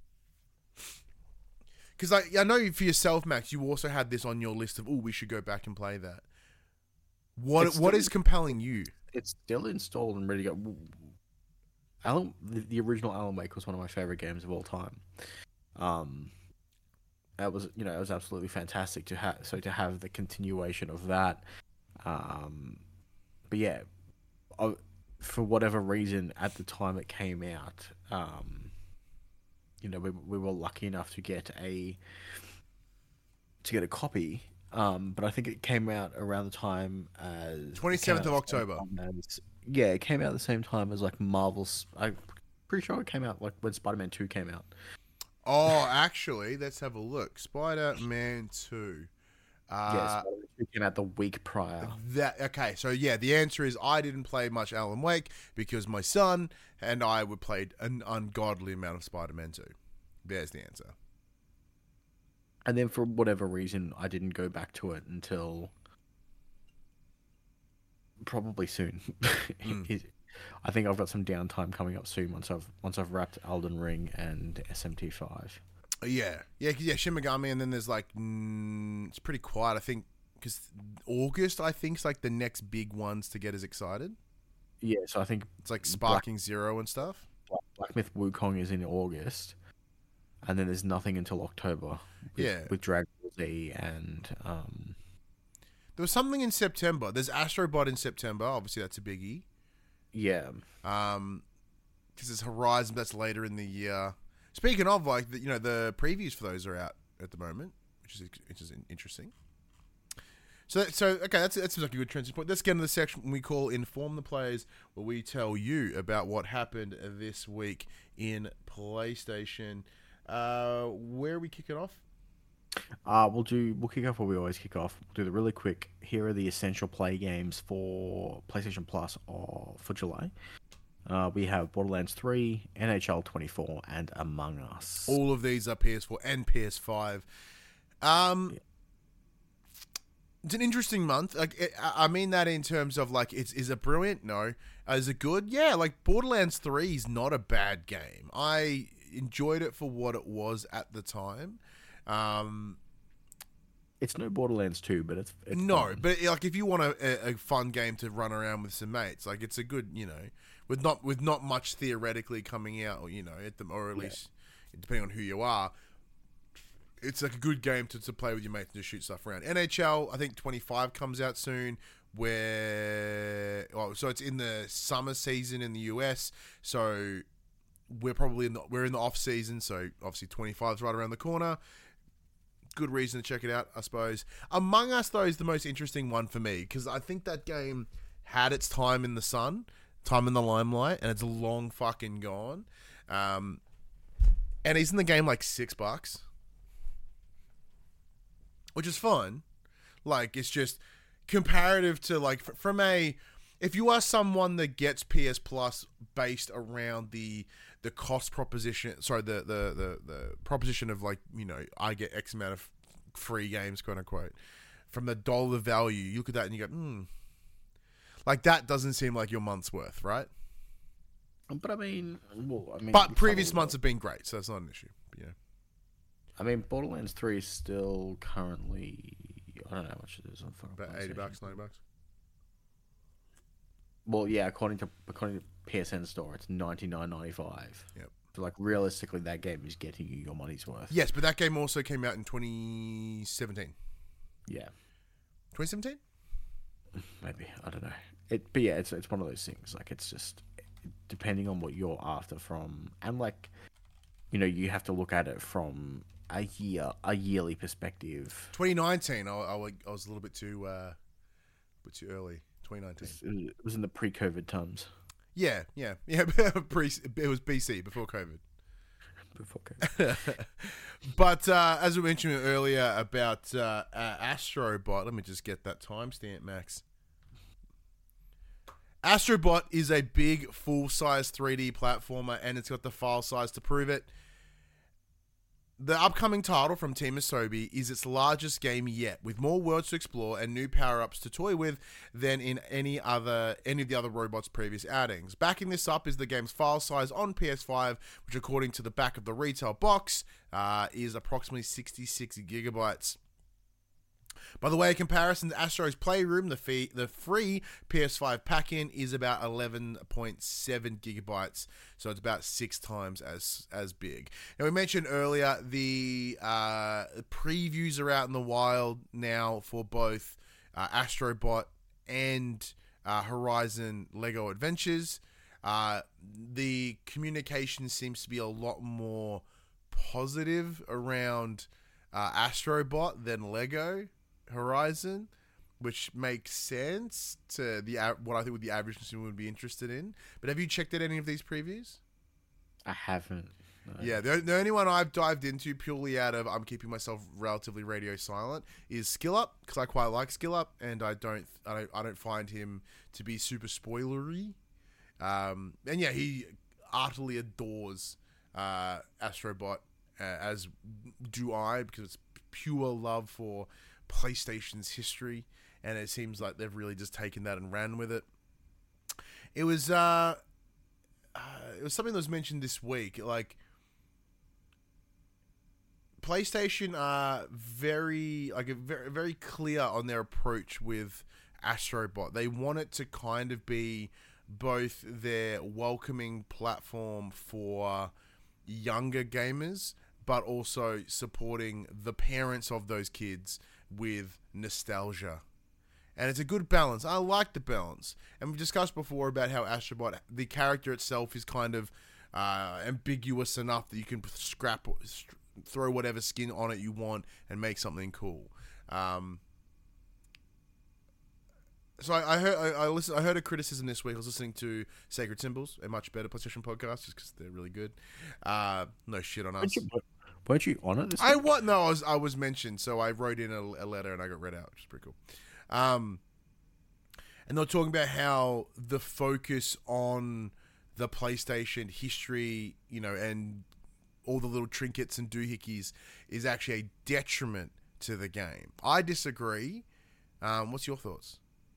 Because I, I know for yourself, Max, you also had this on your list of, oh, we should go back and play that. What It's What still- is compelling you? It's still installed and ready to go. Alan, the, the original Alan Wake was one of my favorite games of all time. Um, that was, you know, it was absolutely fantastic to have. So to have the continuation of that, um, but yeah, I, for whatever reason, at the time it came out, um, you know, we we were lucky enough to get a to get a copy. Um, but I think it came out around the time as twenty-seventh of it came out October. as- yeah, it came out at the same time as like Marvel's. I'm pretty sure it came out like when Spider-Man two came out. Oh, actually, let's have a look. Spider-Man two. Uh, yeah, Spider-Man two came out the week prior. That okay, so yeah, the answer is I didn't play much Alan Wake because my son and I would played an ungodly amount of Spider-Man two. There's the answer. And then for whatever reason, I didn't go back to it until probably soon. Mm. I think I've got some downtime coming up soon once I've once I've wrapped Elden Ring and S M T five. Yeah, yeah, 'cause, yeah. Shin Megami, and then there's like mm, it's pretty quiet. I think because August, I think, is like the next big ones to get us excited. Yeah, so I think It's like Sparking Zero and stuff. Black, Black Myth Wukong is in August, and then there's nothing until October. With, Yeah. with Dragon Ball Z and um, There was something in September. There's Astrobot in September. Obviously, that's a biggie. yeah, Um, because there's Horizon. That's later in the year. Speaking of, like, the, you know, the previews for those are out at the moment, which is which is interesting. So, so okay, that's that's like a good transition point. Let's get into the section we call "Inform the Players," where we tell you about what happened this week in PlayStation. Uh, where are we kicking off? Uh, we'll do. We'll kick off where we always kick off. We'll do the really quick. Here are the essential play games for PlayStation Plus or for July. Uh, we have Borderlands three, N H L twenty-four, and Among Us. All of these are P S four and P S five. Um, it's an interesting month. Like, it, I I mean that in terms of like, it's is it brilliant? No. Uh, is it good? Yeah. Like Borderlands three is not a bad game. I enjoyed it for what it was at the time. Um, It's no Borderlands two, but it's, it's no, fun. but like if you want a, a fun game to run around with some mates, like it's a good, you know, with not with not much theoretically coming out, or you know, at them, or at Yeah. least depending on who you are, it's like a good game to, to play with your mates and just shoot stuff around. N H L, I think twenty-five comes out soon. Where, oh, so it's in the summer season in the U S. So we're probably in the we're in the off season. So obviously twenty-five is right around the corner. Good reason to check it out, I suppose. Among Us, though, is the most interesting one for me because I think that game had its time in the sun, time in the limelight, and it's long fucking gone. Um, and isn't the game like six bucks? Which is fun. Like, it's just comparative to, like, f- from a if you are someone that gets P S Plus based around the the cost proposition, sorry, the the the, the proposition of like, you know, I get X amount of free games, quote unquote, from the dollar value, you look at that and you go, hmm, like that doesn't seem like your month's worth, right? But I mean, well, I mean, but previous months have been great, so that's not an issue. But, yeah. I mean, Borderlands three is still currently, I don't know how much it is on phone. About eighty bucks, ninety bucks. Well, yeah, according to according to P S N store, it's ninety nine ninety five. Yep. So like realistically, that game is getting you your money's worth. Yes, but that game also came out in twenty seventeen. Yeah. twenty seventeen? Maybe, I don't know. It, but yeah, it's it's one of those things. Like it's just depending on what you're after from, and like, you know, you have to look at it from a year, a yearly perspective. twenty nineteen. I, I, I was a little bit too, uh, bit too early. twenty nineteen. It was in the pre-COVID times. Yeah, yeah, yeah. Pre, it was B C, before COVID. Before COVID. But uh, as we mentioned earlier about uh, uh, Astrobot, let me just get that timestamp, Max. Astrobot is a big, full-size three D platformer, and it's got the file size to prove it. The upcoming title from Team Asobi is its largest game yet, with more worlds to explore and new power-ups to toy with than in any other any of the other robots' previous outings. Backing this up is the game's file size on P S five, which according to the back of the retail box, uh, is approximately sixty-six gigabytes. By the way, in comparison to Astro's Playroom, the fee, the free P S five pack-in is about eleven point seven gigabytes, so it's about six times as as big. Now, we mentioned earlier the uh, previews are out in the wild now for both uh, Astrobot and uh, Horizon Lego Adventures. Uh, the communication seems to be a lot more positive around uh, Astrobot than Lego Horizon, which makes sense to the what I think would the average consumer would be interested in. But have you checked out any of these previews? I haven't. No. Yeah, the, the only one I've dived into purely out of I'm keeping myself relatively radio silent is Skill Up, because I quite like Skill Up, and I don't I don't I don't find him to be super spoilery. Um, and yeah, he utterly adores uh, Astrobot, uh, as do I, because it's pure love for PlayStation's history, and it seems like they've really just taken that and ran with it. It was uh, uh, it was something that was mentioned this week. Like, PlayStation are very like a very very clear on their approach with Astrobot. They want it to kind of be both their welcoming platform for younger gamers, but also supporting the parents of those kids with nostalgia. And it's a good balance. I like the balance. And we've discussed before about how Astrobot, the character itself, is kind of uh, ambiguous enough that you can scrap, throw whatever skin on it you want and make something cool. Um, so I, I heard I, I listened. I heard a criticism this week. I was listening to Sacred Symbols, a much better PlayStation podcast, just because they're really good. Uh, no shit on us. Weren't you on it this I week? what? No, I was. I was mentioned, so I wrote in a, a letter and I got read out, which is pretty cool. Um, and they're talking about how the focus on the PlayStation history, you know, and all the little trinkets and doohickeys is actually a detriment to the game. I disagree. Um, what's your thoughts?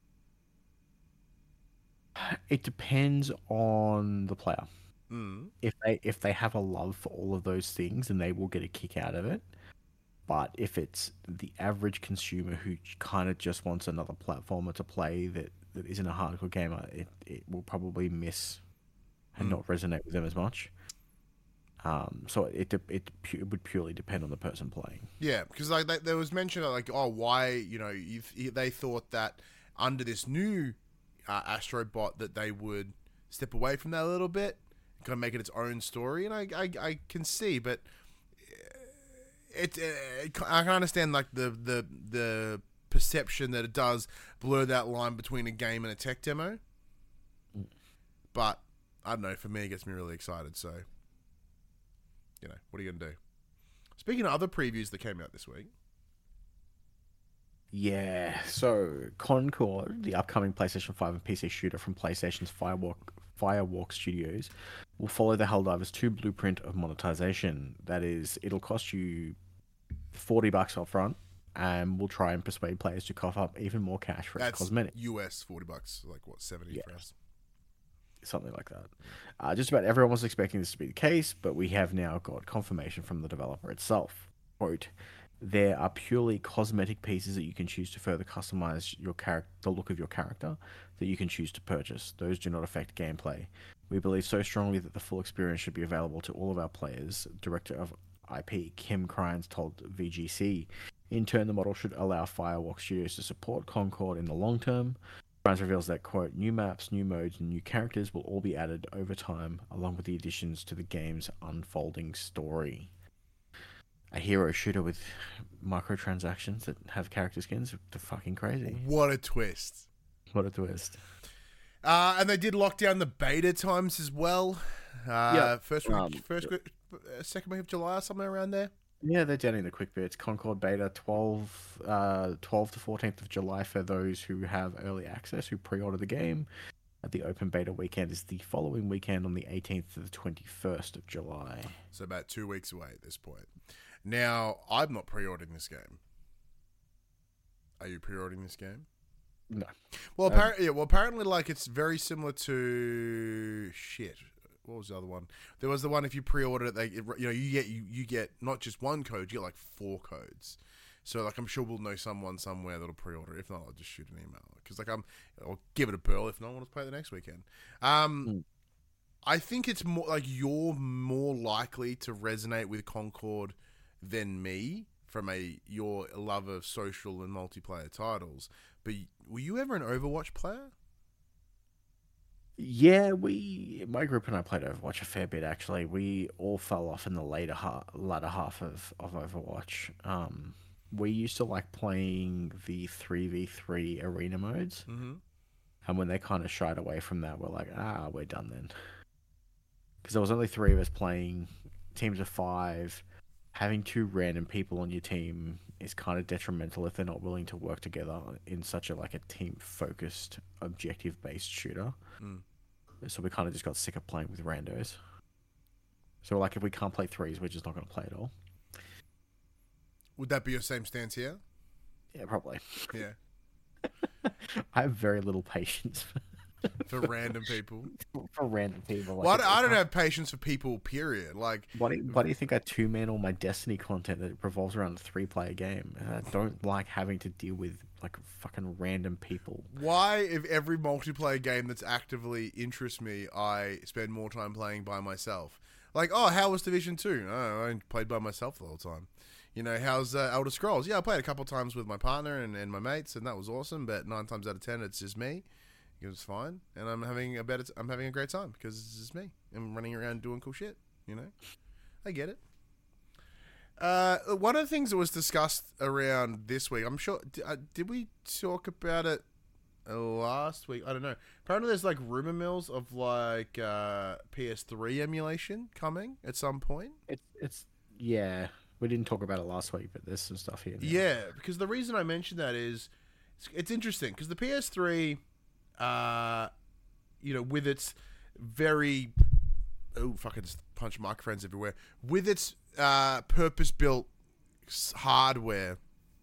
It depends on the player. Mm. If they if they have a love for all of those things, then they will get a kick out of it. But if it's the average consumer who kind of just wants another platformer to play that, that isn't a hardcore gamer, it, it will probably miss and Mm. not resonate with them as much. Um, so it it, it, pu- it would purely depend on the person playing. Yeah, because like they, there was mention of like, oh, why, you know, if, if they thought that under this new uh, Astrobot that they would step away from that a little bit, kind of make it its own story, and I I, I can see, but it, it I can understand like the the the perception that it does blur that line between a game and a tech demo. Mm. But I don't know. For me, it gets me really excited. So, you know, what are you gonna do? Speaking of other previews that came out this week, Yeah, so Concord, the upcoming PlayStation five and P C shooter from PlayStation's Firewalk, Firewalk Studios, will follow the Helldivers two blueprint of monetization. That is, it'll cost you forty bucks up front, and we'll try and persuade players to cough up even more cash for its That's cosmetics. U S forty bucks, like what, seventy Yeah. for us? Something like that. Uh, just about everyone was expecting this to be the case, but we have now got confirmation from the developer itself. Quote, there are purely cosmetic pieces that you can choose to further customize your character, the look of your character, that you can choose to purchase. Those do not affect gameplay. We believe so strongly that the full experience should be available to all of our players. Director of I P Kim Crines told V G C. In turn, the model should allow Firewalk Studios to support Concord in the long term. Crines reveals that, quote, new maps, new modes, and new characters will all be added over time, along with the additions to the game's unfolding story. A hero shooter with microtransactions that have character skins? They're fucking crazy. What a twist. What a twist. Uh, and they did lock down the beta times as well. Uh, Yeah. First week, Um, first week, uh, second week of July, somewhere around there. Yeah, they're down in the quick bits. Concord beta twelve, uh, twelve to fourteenth of July for those who have early access, who pre-order the game. Uh, The open beta weekend is the following weekend on the eighteenth to the twenty-first of July. So about two weeks away at this point. Now, I'm not pre-ordering this game. Are you pre-ordering this game? No. Well, Um, apparently, yeah, well, apparently, like it's very similar to shit. What was the other one? There was the one if you pre-order it, they, it, you know, you get you, you get not just one code, you get like four codes. So like, I'm sure we'll know someone somewhere that'll pre-order. If not, I'll just shoot an email because like I'm, I'll give it a burl. If not, I want to play it the next weekend. Um, Mm. I think it's more like you're more likely to resonate with Concord than me from a your love of social and multiplayer titles. But were you ever an Overwatch player? Yeah, we, my group and I played Overwatch a fair bit. Actually, we all fell off in the later half, latter half of of Overwatch. Um, we used to like playing the three v three arena modes, Mm-hmm. and when they kind of shied away from that, we're like, ah, we're done then. Because there was only three of us playing teams of five. Having two random people on your team is kind of detrimental if they're not willing to work together in such a like a team focused, objective based shooter. Mm. So we kind of just got sick of playing with randos. So like if we can't play threes, we're just not going to play at all. Would that be your same stance here? Yeah, probably. Yeah. I have very little patience For random people. for, for random people. Like, Well, I if- don't, I don't have patience for people, period. Like, Why do, you, why do you think I two man all my Destiny content that revolves around a three player game? And I don't like having to deal with like fucking random people. why, if every multiplayer game that's actively interests me, I spend more time playing by myself? Like, oh, how was Division two? Oh, I played by myself the whole time. You know, how's uh, Elder Scrolls? Yeah, I played a couple times with my partner and, and my mates, and that was awesome. But nine times out of ten, it's just me. It was fine, and I'm having a better. I'm having a great time because it's just me. I'm running around doing cool shit. You know, I get it. Uh, one of the things that was discussed around this week, I'm sure, did, uh, did we talk about it uh, last week? I don't know. Apparently, there's like rumor mills of like uh, P S three emulation coming at some point. It's it's yeah. We didn't talk about it last week, but there's some stuff here. Now. Yeah, because the reason I mentioned that is it's, it's interesting because the P S three, uh, you know, with its very oh fucking just punch microphones everywhere, with its uh, purpose-built hardware,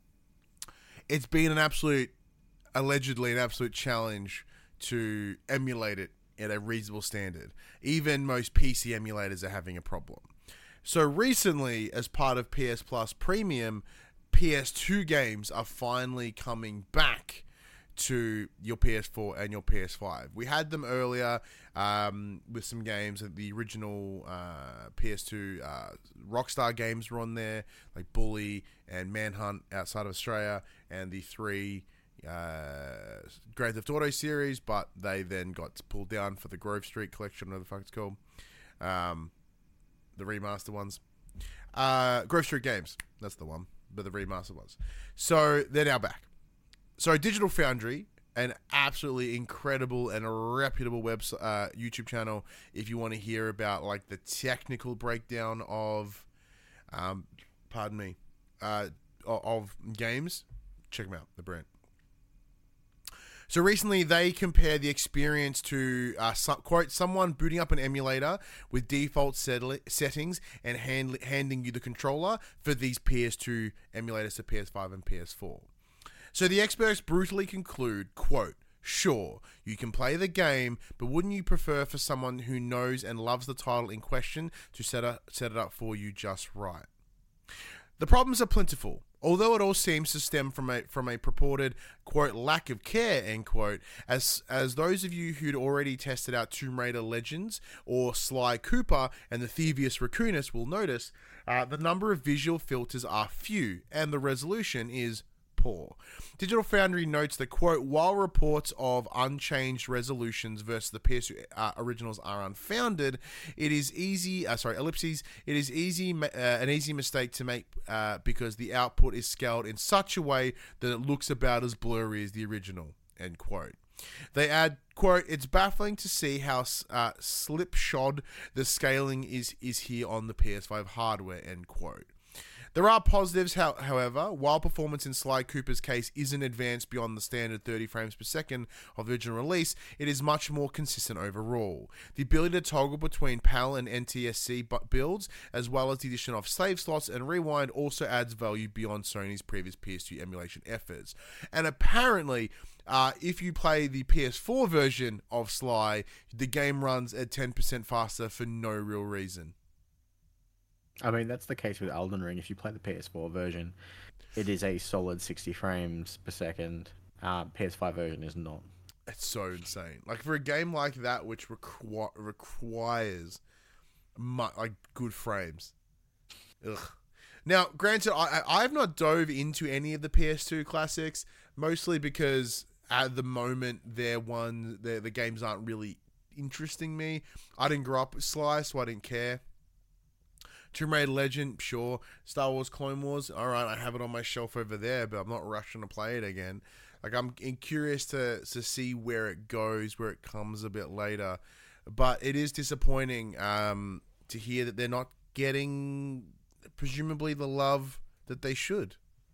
it's been an absolute, allegedly an absolute challenge to emulate it at a reasonable standard. Even most P C emulators are having a problem. So recently, as part of P S Plus Premium, P S two games are finally coming back to your P S four and your P S five. We had them earlier um, with some games. The original uh, P S two uh, Rockstar games were on there, like Bully and Manhunt outside of Australia, and the three uh, Grand Theft Auto series, but they then got pulled down for the Grove Street Collection, whatever the fuck it's called. Um, the remaster ones. Uh, Grove Street Games, that's the one, but the remaster ones. So they're now back. So Digital Foundry, an absolutely incredible and reputable web uh, YouTube channel, if you want to hear about like the technical breakdown of, um, pardon me, uh, of games. check them out. They're brilliant. So recently, they compare the experience to, uh, some, quote, someone booting up an emulator with default settle- settings and hand- handing you the controller for these P S two emulators to P S five and P S four. So the experts brutally conclude, quote, sure, you can play the game, but wouldn't you prefer for someone who knows and loves the title in question to set, a, set it up for you just right? The problems are plentiful. Although it all seems to stem from a from a purported, quote, lack of care, end quote, as as those of you who'd already tested out Tomb Raider Legends or Sly Cooper and the Thievius Raccoonus will notice, uh, the number of visual filters are few and the resolution is poor. Digital Foundry notes that, quote, while reports of unchanged resolutions versus the P S two uh, originals are unfounded, it is easy, uh, sorry, ellipses, it is easy, uh, an easy mistake to make uh, because the output is scaled in such a way that it looks about as blurry as the original, end quote. They add, quote, it's baffling to see how uh, slipshod the scaling is, is here on the P S five hardware, end quote. There are positives, however. While performance in Sly Cooper's case isn't advanced beyond the standard thirty frames per second of the original release, it is much more consistent overall. The ability to toggle between PAL and N T S C builds, as well as the addition of save slots and rewind, also adds value beyond Sony's previous P S two emulation efforts. And apparently, uh, if you play the P S four version of Sly, the game runs at ten percent faster for no real reason. I mean, that's the case with Elden Ring. If you play the P S four version, it is a solid sixty frames per second. Uh, P S five version is not. It's so insane. Like, for a game like that, which requ- requires mu- like good frames. Ugh. Now, granted, I I've not dove into any of the P S two classics, mostly because at the moment they're one the the games aren't really interesting me. I didn't grow up with Sly, so I didn't care. Tomb Raider Legend, sure. Star Wars Clone Wars, alright, I have it on my shelf over there, but I'm not rushing to play it again. Like, I'm curious to, to see where it goes, where it comes a bit later. But it is disappointing um, to hear that they're not getting, presumably, the love that they should.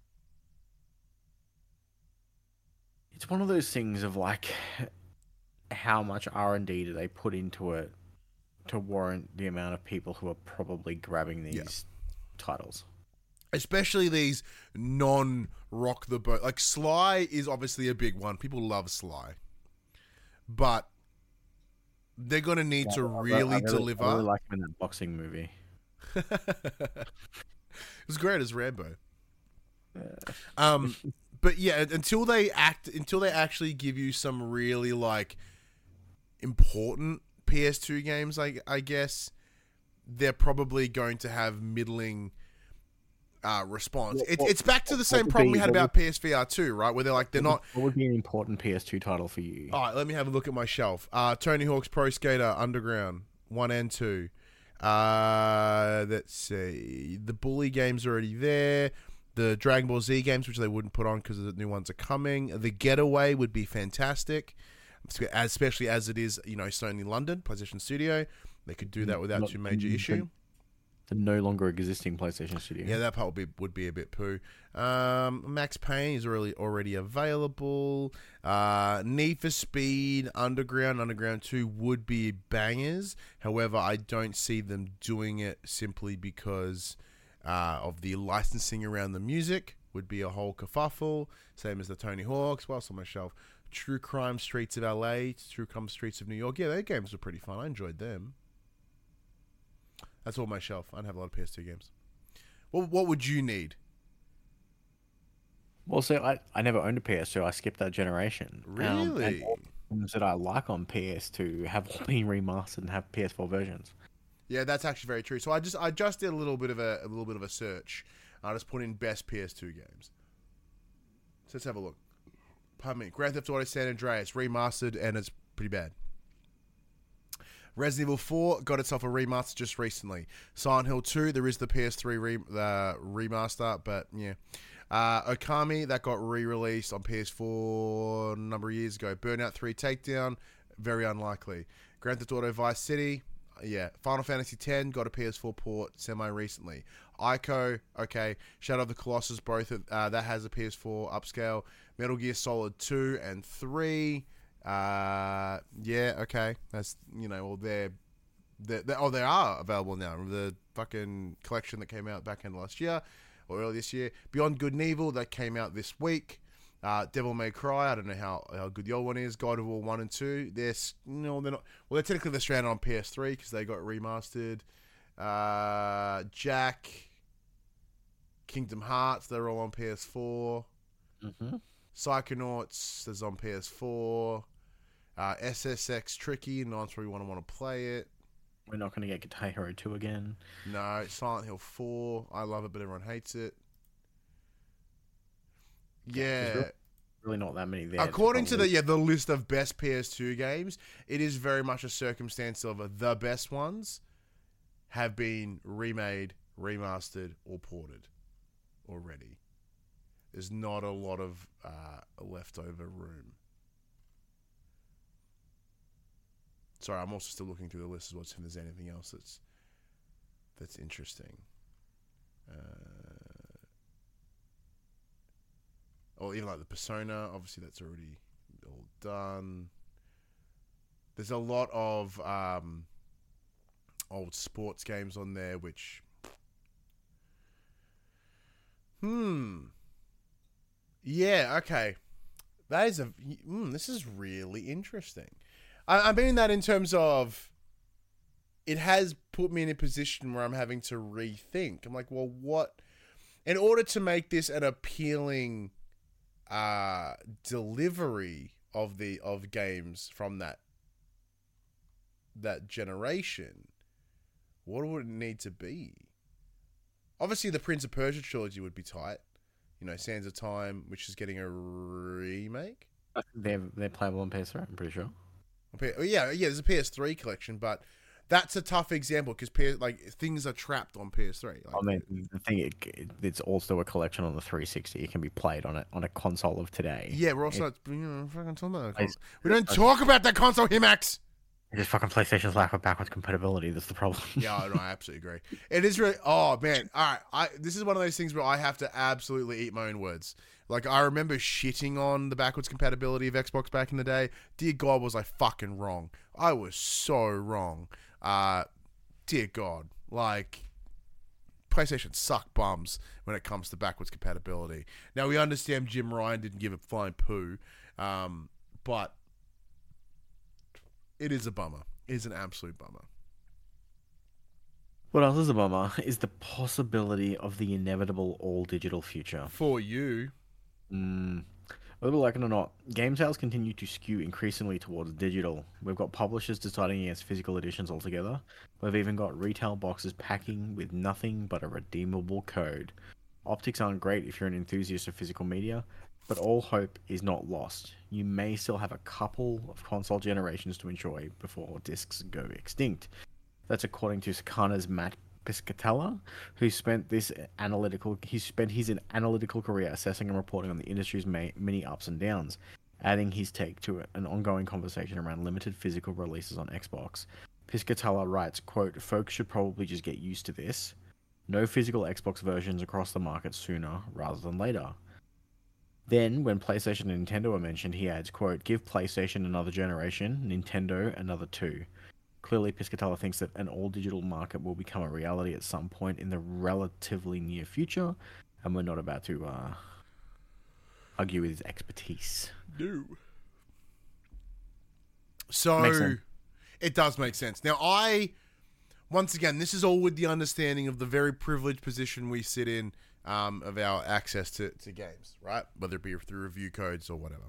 It's one of those things of, like, how much R and D do they put into it to warrant the amount of people who are probably grabbing these yeah. titles. Especially these non-rock the boat. Like, Sly is obviously a big one. People love Sly. But they're going to need yeah, to really, I really deliver. I really like him in that boxing movie. It was great as Rambo. Yeah. Um, but yeah, until they act, until they actually give you some really, like, important P S two games, I, I guess, they're probably going to have middling uh, response. What, it, what, it's back to the same problem be, we had about would, P S V R two, right? Where they're like, they're what not... What would be an important P S two title for you? All right, let me have a look at my shelf. Uh, Tony Hawk's Pro Skater Underground, one and two. Uh, let's see. The Bully game's already there. The Dragon Ball Z games, which they wouldn't put on because the new ones are coming. The Getaway would be fantastic. Especially as it is, you know, Sony London, PlayStation Studio. They could do that without Not, too major issue. The no longer existing PlayStation Studio. Yeah, that part would be, would be a bit poo. Um, Max Payne is already, already available. Uh, Need for Speed Underground, Underground two would be bangers. However, I don't see them doing it simply because uh, of the licensing around the music. Would be a whole kerfuffle. Same as the Tony Hawk's. What else on my shelf? True Crime Streets of L A, True Crime Streets of New York. Yeah, their games were pretty fun. I enjoyed them. That's all my shelf. I don't have a lot of P S two games. What What would you need? Well, so I, I never owned a P S two. I skipped that generation. Really? Um, and all the games that I like on P S two have all been remastered and have P S four versions. Yeah, that's actually very true. So I just I just did a little bit of a, a little bit of a search. I just put in best P S two games. So let's have a look. Pardon me. Grand Theft Auto San Andreas remastered, and it's pretty bad. Resident Evil four got itself a remaster just recently. Silent Hill two, there is the P S three re- uh, remaster, but yeah. Uh, Okami, that got re-released on P S four a number of years ago. Burnout three Takedown, very unlikely. Grand Theft Auto Vice City, yeah. Final Fantasy X got a P S four port semi-recently. Ico, okay. Shadow of the Colossus, both uh, that has a P S four upscale. Metal Gear Solid two and three. Uh, yeah, okay. That's, you know, well, they're, they're, they're, oh, they are available now. The fucking collection that came out back in last year, or early this year. Beyond Good and Evil, that came out this week. Uh, Devil May Cry, I don't know how, how good the old one is. God of War one and two. They're, no, they're not, well, they're technically they're stranded on P S three because they got remastered. Uh, Jack, Kingdom Hearts, they're all on P S four. Mm-hmm. Psychonauts, there's on P S four. Uh, S S X Tricky, not sure you want to want to play it. We're not going to get Guitar Hero two again. No, Silent Hill four, I love it, but everyone hates it. Yeah. Really, really not that many there. According to the yeah the list of best P S two games, it is very much a circumstance of uh, the best ones have been remade, remastered, or ported already. There's not a lot of uh, leftover room. Sorry, I'm also still looking through the list as well to see if there's anything else that's that's interesting. Uh, or even like the Persona, obviously that's already all done. There's a lot of um, old sports games on there, which hmm. Yeah, okay. That is a. Mm, this is really interesting. I, I mean that in terms of. It has put me in a position where I'm having to rethink. I'm like, well, what? In order to make this an appealing uh, delivery of the of games from that that generation, what would it need to be? Obviously, the Prince of Persia trilogy would be tight. You know, Sands of Time, which is getting a remake. They're they're playable on P S three. I'm pretty sure. Oh, yeah, yeah. There's a P S three collection, but that's a tough example because like things are trapped on P S three. Like, I mean, the thing it, it's also a collection on the three sixty. It can be played on a on a console of today. Yeah, we're also it, you know, fucking talking about that console. We don't talk about that console here, Max. It's fucking PlayStation's lack of backwards compatibility. That's the problem. Yeah, no, I absolutely agree. It is really. Oh man, all right. I this is one of those things where I have to absolutely eat my own words. Like I remember shitting on the backwards compatibility of Xbox back in the day. Dear God, was I fucking wrong? I was so wrong. Uh, dear God, like PlayStation suck bums when it comes to backwards compatibility. Now we understand Jim Ryan didn't give a flying poo, um, but. It is a bummer. It is an absolute bummer. What else is a bummer is the possibility of the inevitable all-digital future. For you. Mm, whether like it or not, game sales continue to skew increasingly towards digital. We've got publishers deciding against physical editions altogether. We've even got retail boxes packing with nothing but a redeemable code. Optics aren't great if you're an enthusiast of physical media, but all hope is not lost. You may still have a couple of console generations to enjoy before discs go extinct. That's according to Sakana's Matt Piscatella, who spent this analytical he spent his analytical career assessing and reporting on the industry's many ups and downs, adding his take to an ongoing conversation around limited physical releases on Xbox. Piscatella writes, quote, "Folks should probably just get used to this. No physical Xbox versions across the market sooner rather than later." Then, when PlayStation and Nintendo are mentioned, he adds, quote, "Give PlayStation another generation, Nintendo another two." Clearly, Piscatella thinks that an all-digital market will become a reality at some point in the relatively near future, and we're not about to uh, argue with his expertise. No. So, it does make sense. Now, I, once again, this is all with the understanding of the very privileged position we sit in Um, of our access to, to games, right? Whether it be through review codes or whatever.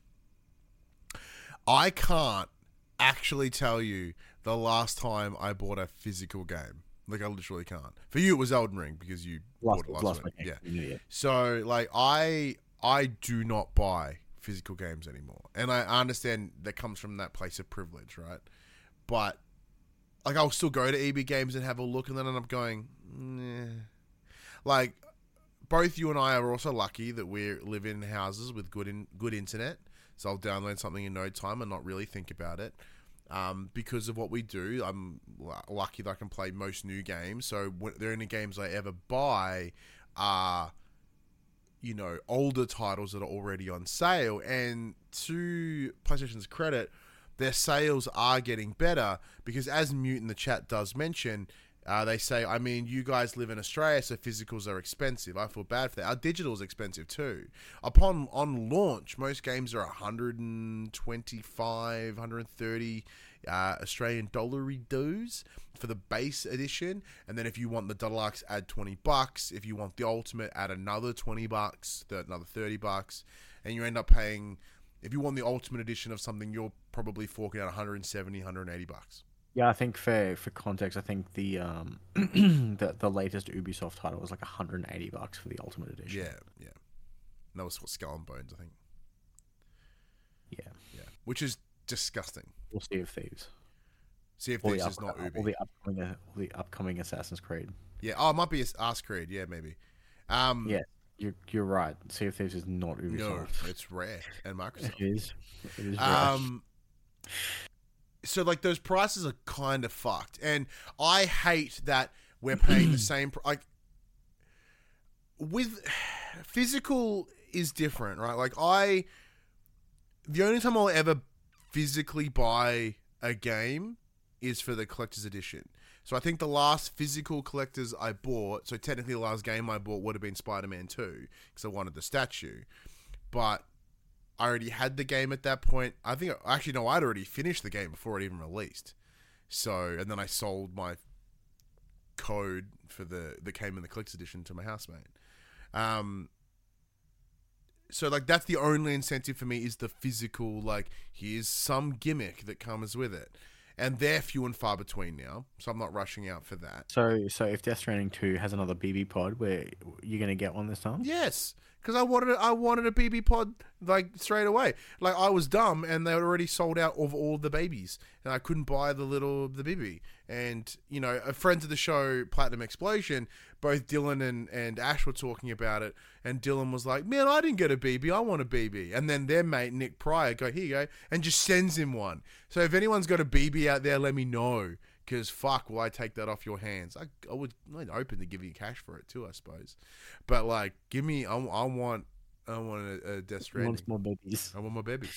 I can't actually tell you the last time I bought a physical game. Like, I literally can't. For you, it was Elden Ring because you last, bought it last, last week. week. Yeah. yeah. So, like, I I do not buy physical games anymore. And I understand that comes from that place of privilege, right? But, like, I'll still go to E B Games and have a look and then end up going, nah. Like, both you and I are also lucky that we live in houses with good in, good internet, so I'll download something in no time and not really think about it. Um, because of what we do, I'm l- lucky that I can play most new games. So when, the only games I ever buy are, you know, older titles that are already on sale. And to PlayStation's credit, their sales are getting better because, as Mute in the chat does mention, uh, they say, I mean, you guys live in Australia, so physicals are expensive. I feel bad for that. Our digital is expensive too. Upon on launch, most games are one twenty-five, one thirty uh, Australian dollar dues for the base edition, and then if you want the deluxe, add twenty bucks. If you want the ultimate, add another twenty bucks, another thirty bucks, and you end up paying. If you want the ultimate edition of something, you're probably forking out one seventy, one eighty bucks. Yeah, I think for for context, I think the um the the latest Ubisoft title was like one hundred eighty bucks for the Ultimate Edition. Yeah, yeah. And that was for Skull and Bones, I think. Yeah, yeah. Which is disgusting. We'll Sea of Thieves. Sea of All Thieves the is not upco- Ubi. all the upcoming all the upcoming Assassin's Creed. Yeah. Oh, it might be Ass Creed. Yeah, maybe. Um, Yeah, you're you're right. Sea of Thieves is not Ubisoft. No, it's Rare and Microsoft. It is. It is. Rare. Um. So like those prices are kind of fucked, and I hate that we're paying the same. Pr- like with physical is different, right? Like I, the only time I'll ever physically buy a game is for the collector's edition. So I think the last physical collectors I bought, so technically the last game I bought would have been Spider-Man two because I wanted the statue, but I already had the game at that point. I think, actually, no, I'd already finished the game before it even released. So, and then I sold my code for the, that came in the collector's edition to my housemate. Um, so, like, that's the only incentive for me is the physical, like, here's some gimmick that comes with it. And they're few and far between now, so I'm not rushing out for that. So so if Death Stranding two has another B B pod, where you're gonna get one this time? Yes, because I wanted I wanted a B B pod like straight away. Like I was dumb, and they had already sold out of all the babies, and I couldn't buy the little the B B. And you know, a friend of the show, Platinum Explosion, both Dylan and, and Ash were talking about it, and Dylan was like, "Man, I didn't get a B B. I want a B B." And then their mate Nick Pryor go, "Here you go," and just sends him one. So if anyone's got a B B out there, let me know. Because fuck, will I take that off your hands? I, I would I'd open to give you cash for it too, I suppose. But like, give me, I, I want, I want a, a Death Stranding. Wants more babies. I want my babies.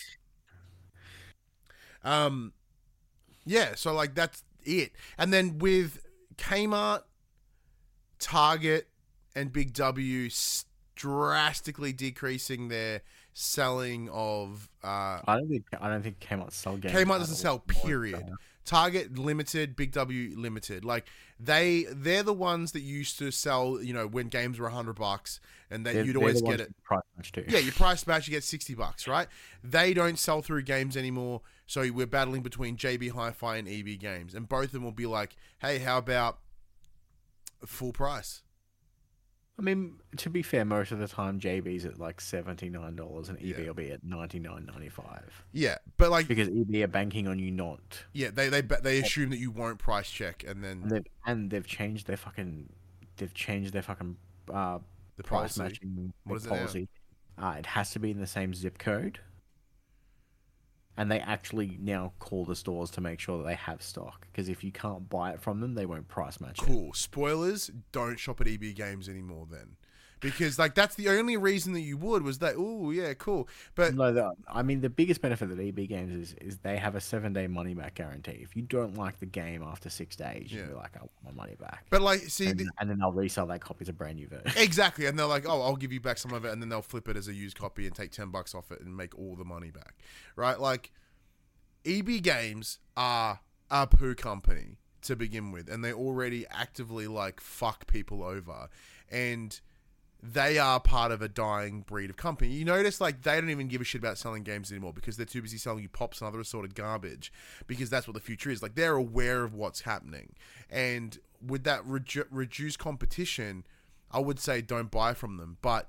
Um, yeah. So like that's it. And then with Kmart, Target, and Big W drastically decreasing their selling of. Uh, I don't think I don't think Kmart sell games. Kmart doesn't sell. Period. Target limited, Big W limited. Like they, they're the ones that used to sell. You know, when games were a hundred bucks, and that They're, you'd they're always the ones get it. with price match too. Yeah, you price match, you get sixty bucks, right? They don't sell through games anymore, so we're battling between J B Hi-Fi and E B Games, and both of them will be like, "Hey, how about full price?" I mean, to be fair, most of the time J B's at like seventy nine dollars and E B Yeah. will be at ninety nine ninety five. Yeah, but like, Because E B are banking on you not. yeah, they they they assume that you won't price check, and then And they've and they've changed their fucking they've changed their fucking uh the price policy. matching What is it now? policy. Uh, it has to be in the same zip code. And they actually now call the stores to make sure that they have stock. Because if you can't buy it from them, they won't price match it. Cool. Spoilers, don't shop at E B Games anymore then. Because like that's the only reason that you would was that, oh yeah, cool. But No, the, I mean the biggest benefit that E B Games is is they have a seven day money back guarantee. If you don't like the game after six days, you Yeah. can be like, I want my money back. but like see and, the, and then they'll resell that copy as a brand new version. exactly, and they're like, oh, I'll give you back some of it, and then they'll flip it as a used copy and take ten bucks off it and make all the money back, right? Like E B Games are a poo company to begin with, and they already actively like fuck people over, and they are part of a dying breed of company. You notice, like, they don't even give a shit about selling games anymore because they're too busy selling you pops and other assorted garbage because that's what the future is. Like, they're aware of what's happening. And with that redu- reduced competition, I would say don't buy from them. But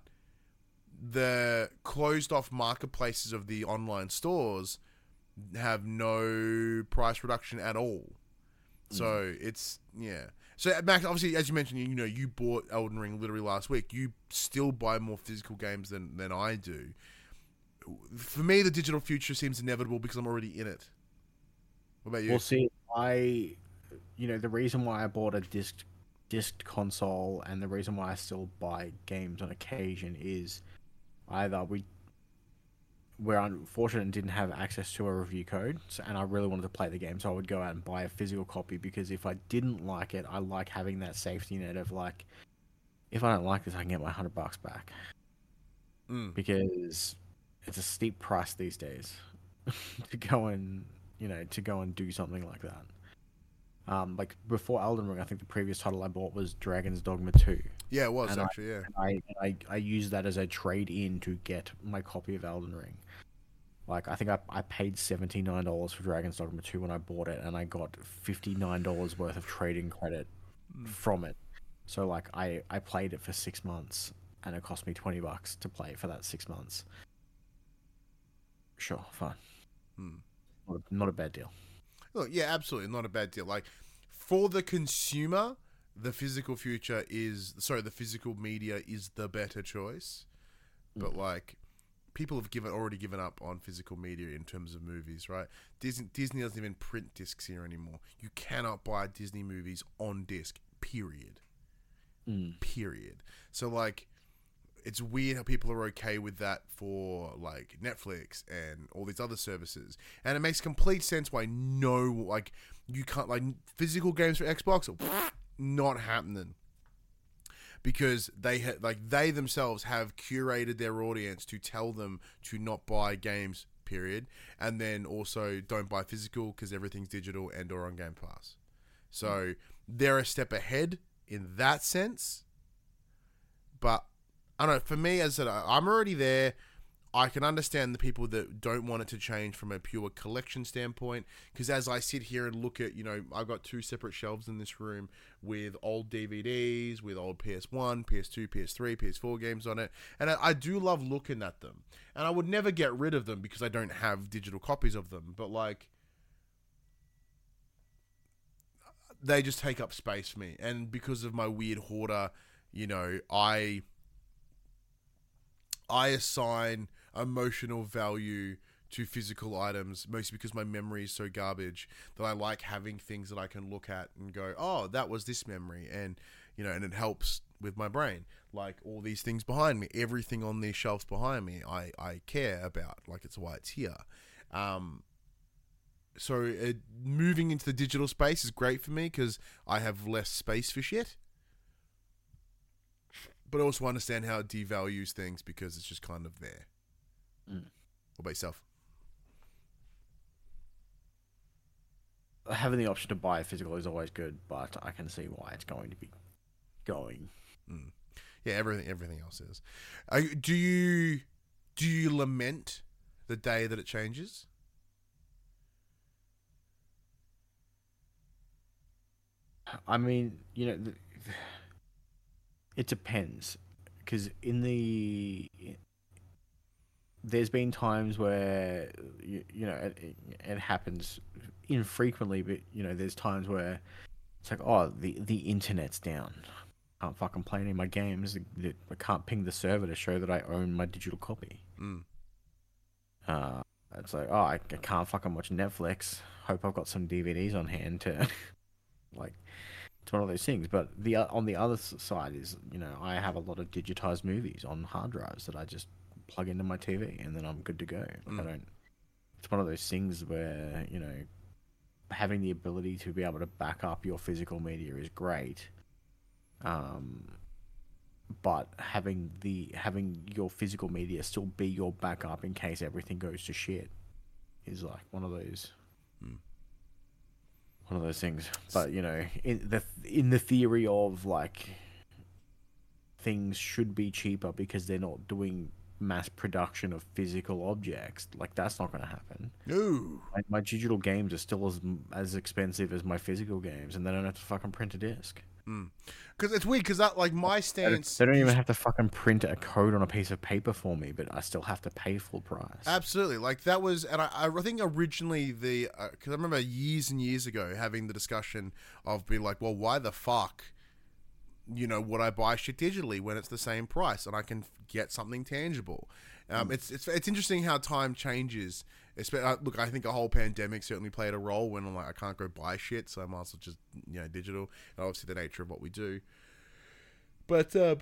the closed-off marketplaces of the online stores have no price reduction at all. So mm. it's, yeah. So, Max, obviously, as you mentioned, you know, you bought Elden Ring literally last week. You still buy more physical games than, than I do. For me, the digital future seems inevitable because I'm already in it. What about you? Well, see, I, you know, the reason why I bought a disc disc console and the reason why I still buy games on occasion is either we we're unfortunate and didn't have access to a review code, so, and I really wanted to play the game, so I would go out and buy a physical copy because if I didn't like it, I like having that safety net of like, if I don't like this, I can get my hundred bucks back Mm. because it's a steep price these days to go and you know to go and do something like that. Um, like before Elden Ring, I think the previous title I bought was Dragon's Dogma two. Yeah, it was And I, actually. Yeah. and I, and I, I used that as a trade in to get my copy of Elden Ring. Like, I think I, I paid seventy-nine dollars for Dragon's Dogma two when I bought it, and I got fifty-nine dollars worth of trading credit Mm. from it. So, like, I, I played it for six months, and it cost me twenty bucks to play for that six months. Sure, fine. Mm. Not a, not a bad deal. Look, yeah, absolutely, not a bad deal. Like for the consumer, the physical future is sorry, the physical media is the better choice. But like, people have given already given up on physical media in terms of movies, right? Disney Disney doesn't even print discs here anymore. You cannot buy Disney movies on disc. Period. Mm. Period. So like, it's weird how people are okay with that for like Netflix and all these other services, and it makes complete sense why no, like you can't like physical games for Xbox, not happening, because they ha- like they themselves have curated their audience to tell them to not buy games. Period, and then also don't buy physical because everything's digital and or on Game Pass. So mm. they're a step ahead in that sense, but. I don't know, for me, as I said, I'm already there. I can understand the people that don't want it to change from a pure collection standpoint, because as I sit here and look at, you know, I've got two separate shelves in this room with old D V Ds, with old P S one, P S two, P S three, P S four games on it, and I, I do love looking at them. And I would never get rid of them because I don't have digital copies of them, but like, they just take up space for me. And because of my weird hoarder, you know, I... I assign emotional value to physical items, mostly because my memory is so garbage that I like having things that I can look at and go, oh, that was this memory. And, you know, and it helps with my brain. Like all these things behind me, everything on these shelves behind me, I, I care about. Like it's why it's here. Um, so it, moving into the digital space is great for me because I have less space for shit. But I also understand how it devalues things because it's just kind of there. Mm. What about yourself? Having the option to buy physical is always good, but I can see why it's going to be going. Mm. Yeah, everything everything else is. Uh, do you do you lament the day that it changes? I mean, you know. The, It depends, because in the there's been times where you, you know it, it happens infrequently, but you know there's times where it's like, oh, the the internet's down, I can't fucking play any of my games, I can't ping the server to show that I own my digital copy. Mm. Uh, it's like, oh, I, I can't fucking watch Netflix. Hope I've got some D V Ds on hand to like. It's one of those things, but the on the other side is, you know, I have a lot of digitized movies on hard drives that I just plug into my T V and then I'm good to go. Like mm. I don't. It's one of those things where, you know, having the ability to be able to back up your physical media is great, um, but having the having your physical media still be your backup in case everything goes to shit is like one of those. Mm. One of those things, but you know, in the in the theory of like things should be cheaper because they're not doing mass production of physical objects. Like that's not going to happen. No, my, my digital games are still as as expensive as my physical games, and they don't have to fucking print a disc. Because mm. it's weird. Because that like my stance, they don't, they don't even have to fucking print a code on a piece of paper for me, but I still have to pay full price. Absolutely, like that was, and I, I think originally the because uh, I remember years and years ago having the discussion of being like, well, why the fuck you know, would I buy shit digitally when it's the same price and I can get something tangible? Um, it's it's it's interesting how time changes. Espe- Look, I think a whole pandemic certainly played a role when I'm like I can't go buy shit, so I might as well just you know digital. And obviously the nature of what we do. But um,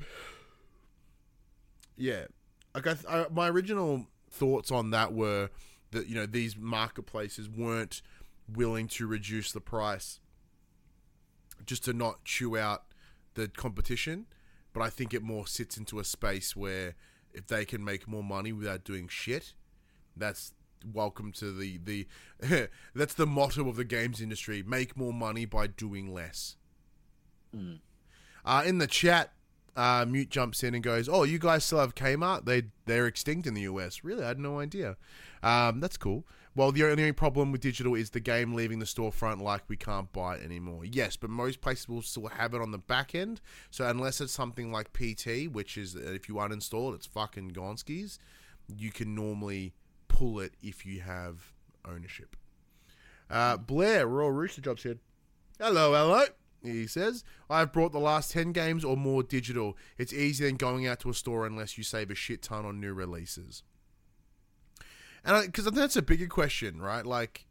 yeah, like I, I, my original thoughts on that were that you know these marketplaces weren't willing to reduce the price just to not chew out the competition, but I think it more sits into a space where if they can make more money without doing shit, that's welcome to the the that's the motto of the games industry: make more money by doing less. Mm. Uh, in the chat, uh, Mute jumps in and goes, "Oh, you guys still have Kmart? They they're extinct in the U S. Really, I had no idea. Um, that's cool. Well, the only problem with digital is the game leaving the storefront like we can't buy it anymore. Yes, but most places will still have it on the back end. So unless it's something like P T, which is if you uninstall it, it's fucking gonskis, you can normally pull it if you have ownership." Uh, Blair, Royal Rooster jumps in. "Hello, hello." He says, "I've brought the last ten games or more digital. It's easier than going out to a store unless you save a shit ton on new releases." And because I, I think that's a bigger question, right? Like,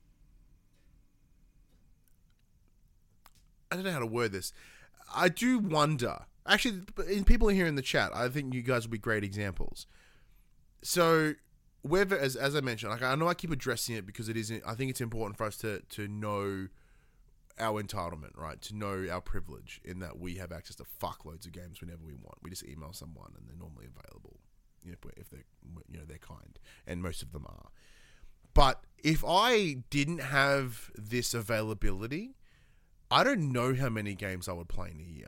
I don't know how to word this. I do wonder. Actually, in people here in the chat, I think you guys will be great examples. So, whether, as as I mentioned, like I know I keep addressing it because it isn't. I think it's important for us to to know our entitlement, right? To know our privilege in that we have access to fuckloads of games whenever we want. We just email someone and they're normally available, you know, if they're you know they're kind, and most of them are. But if I didn't have this availability, I don't know how many games I would play in a year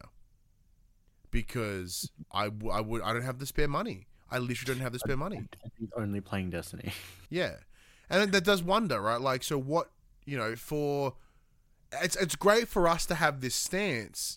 because I, w- I would I don't have the spare money. I literally don't have the spare money. Only playing Destiny. Yeah, and that does wonder, right? Like, so what you know for. It's it's great for us to have this stance.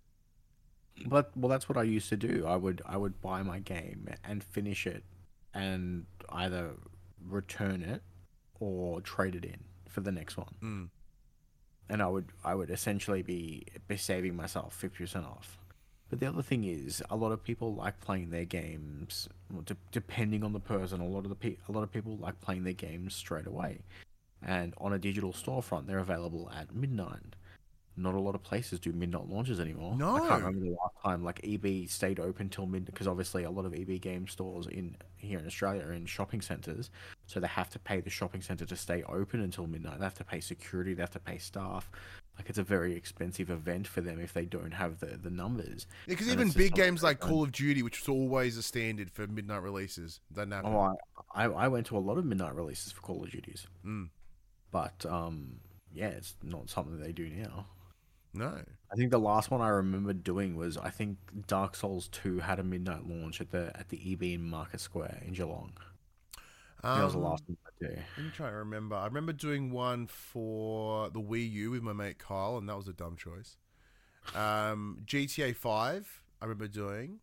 But well, that's what I used to do. I would I would buy my game and finish it, and either return it or trade it in for the next one. Mm. And I would I would essentially be be saving myself fifty percent off. But the other thing is, a lot of people like playing their games. Well, de- depending on the person, a lot of the pe- a lot of people like playing their games straight away. And on a digital storefront, they're available at midnight. Not a lot of places do midnight launches anymore. No. I can't remember the last time like E B stayed open till midnight, because obviously a lot of E B game stores in here in Australia are in shopping centres, so they have to pay the shopping centre to stay open until midnight. They have to pay security, they have to pay staff. Like, it's a very expensive event for them if they don't have the, the numbers. Yeah, because And even it's just big not games like fun. Call of Duty, which was always a standard for midnight releases, doesn't happen. Oh, I, I I went to a lot of midnight releases for Call of Duties. Mm. But um, yeah, it's not something they do now. No. I think the last one I remember doing was, I think Dark Souls two had a midnight launch at the at the E B in Market Square in Geelong. Um, that was the last one I did. Let me try to remember. I remember doing one for the Wii U with my mate Kyle, and that was a dumb choice. Um, G T A five, I remember doing.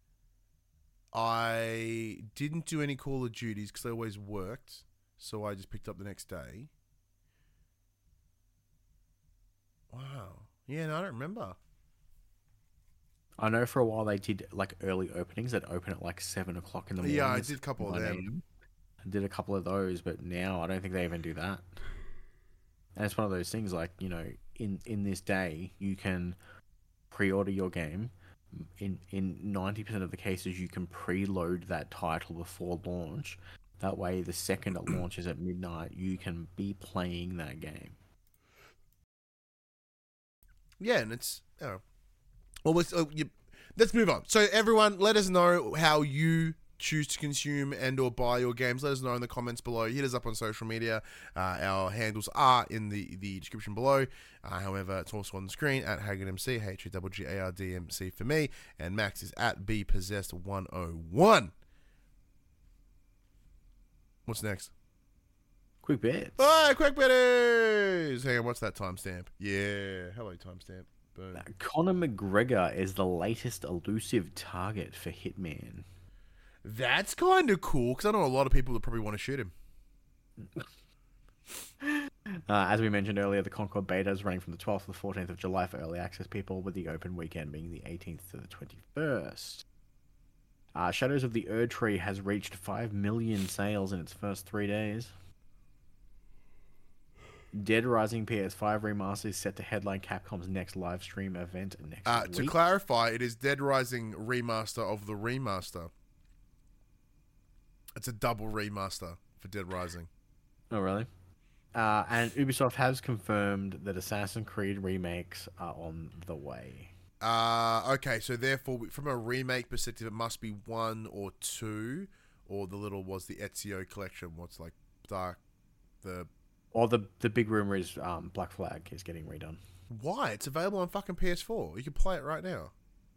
I didn't do any Call of Duties because they always worked, so I just picked up the next day. Wow. Yeah, no, I don't remember. I know for a while they did like early openings that open at like seven o'clock in the morning. Yeah, I did a couple of nine them. a m. I did a couple of those, but now I don't think they even do that. And it's one of those things, like, you know, in in this day you can pre-order your game. In in ninety percent of the cases, you can preload that title before launch. That way, the second it launches at midnight, you can be playing that game. Yeah, and it's oh. Well, let's, uh, you, let's move on. So, everyone, let us know how you choose to consume and or buy your games. Let us know in the comments below. Hit us up on social media. Uh, our handles are in the, the description below. Uh, however, it's also on the screen at HaggardMC, H A G G A R D M C for me, and Max is at B Possessed one oh one. What's next? Quick bits. Oh, quick bitties! Hang on, what's that timestamp? Yeah, hello timestamp. Boom. Conor McGregor is the latest elusive target for Hitman. That's kind of cool, because I know a lot of people that probably want to shoot him. Uh, as we mentioned earlier, the Concord beta is running from the twelfth to the fourteenth of July for early access people, with the open weekend being the eighteenth to the twenty-first. Uh, Shadows of the Erdtree has reached five million sales in its first three days. Dead Rising P S five Remaster is set to headline Capcom's next live stream event next Uh, week. to clarify, it is Dead Rising remaster of the remaster. It's a double remaster for Dead Rising. Oh, really? Uh, and Ubisoft has confirmed that Assassin's Creed remakes are on the way. Uh, okay, so therefore, from a remake perspective, it must be one or two, or the little was the Ezio collection. What's like Dark, the Or the the big rumor is um, Black Flag is getting redone. why? It's available on fucking P S four. You can play it right now.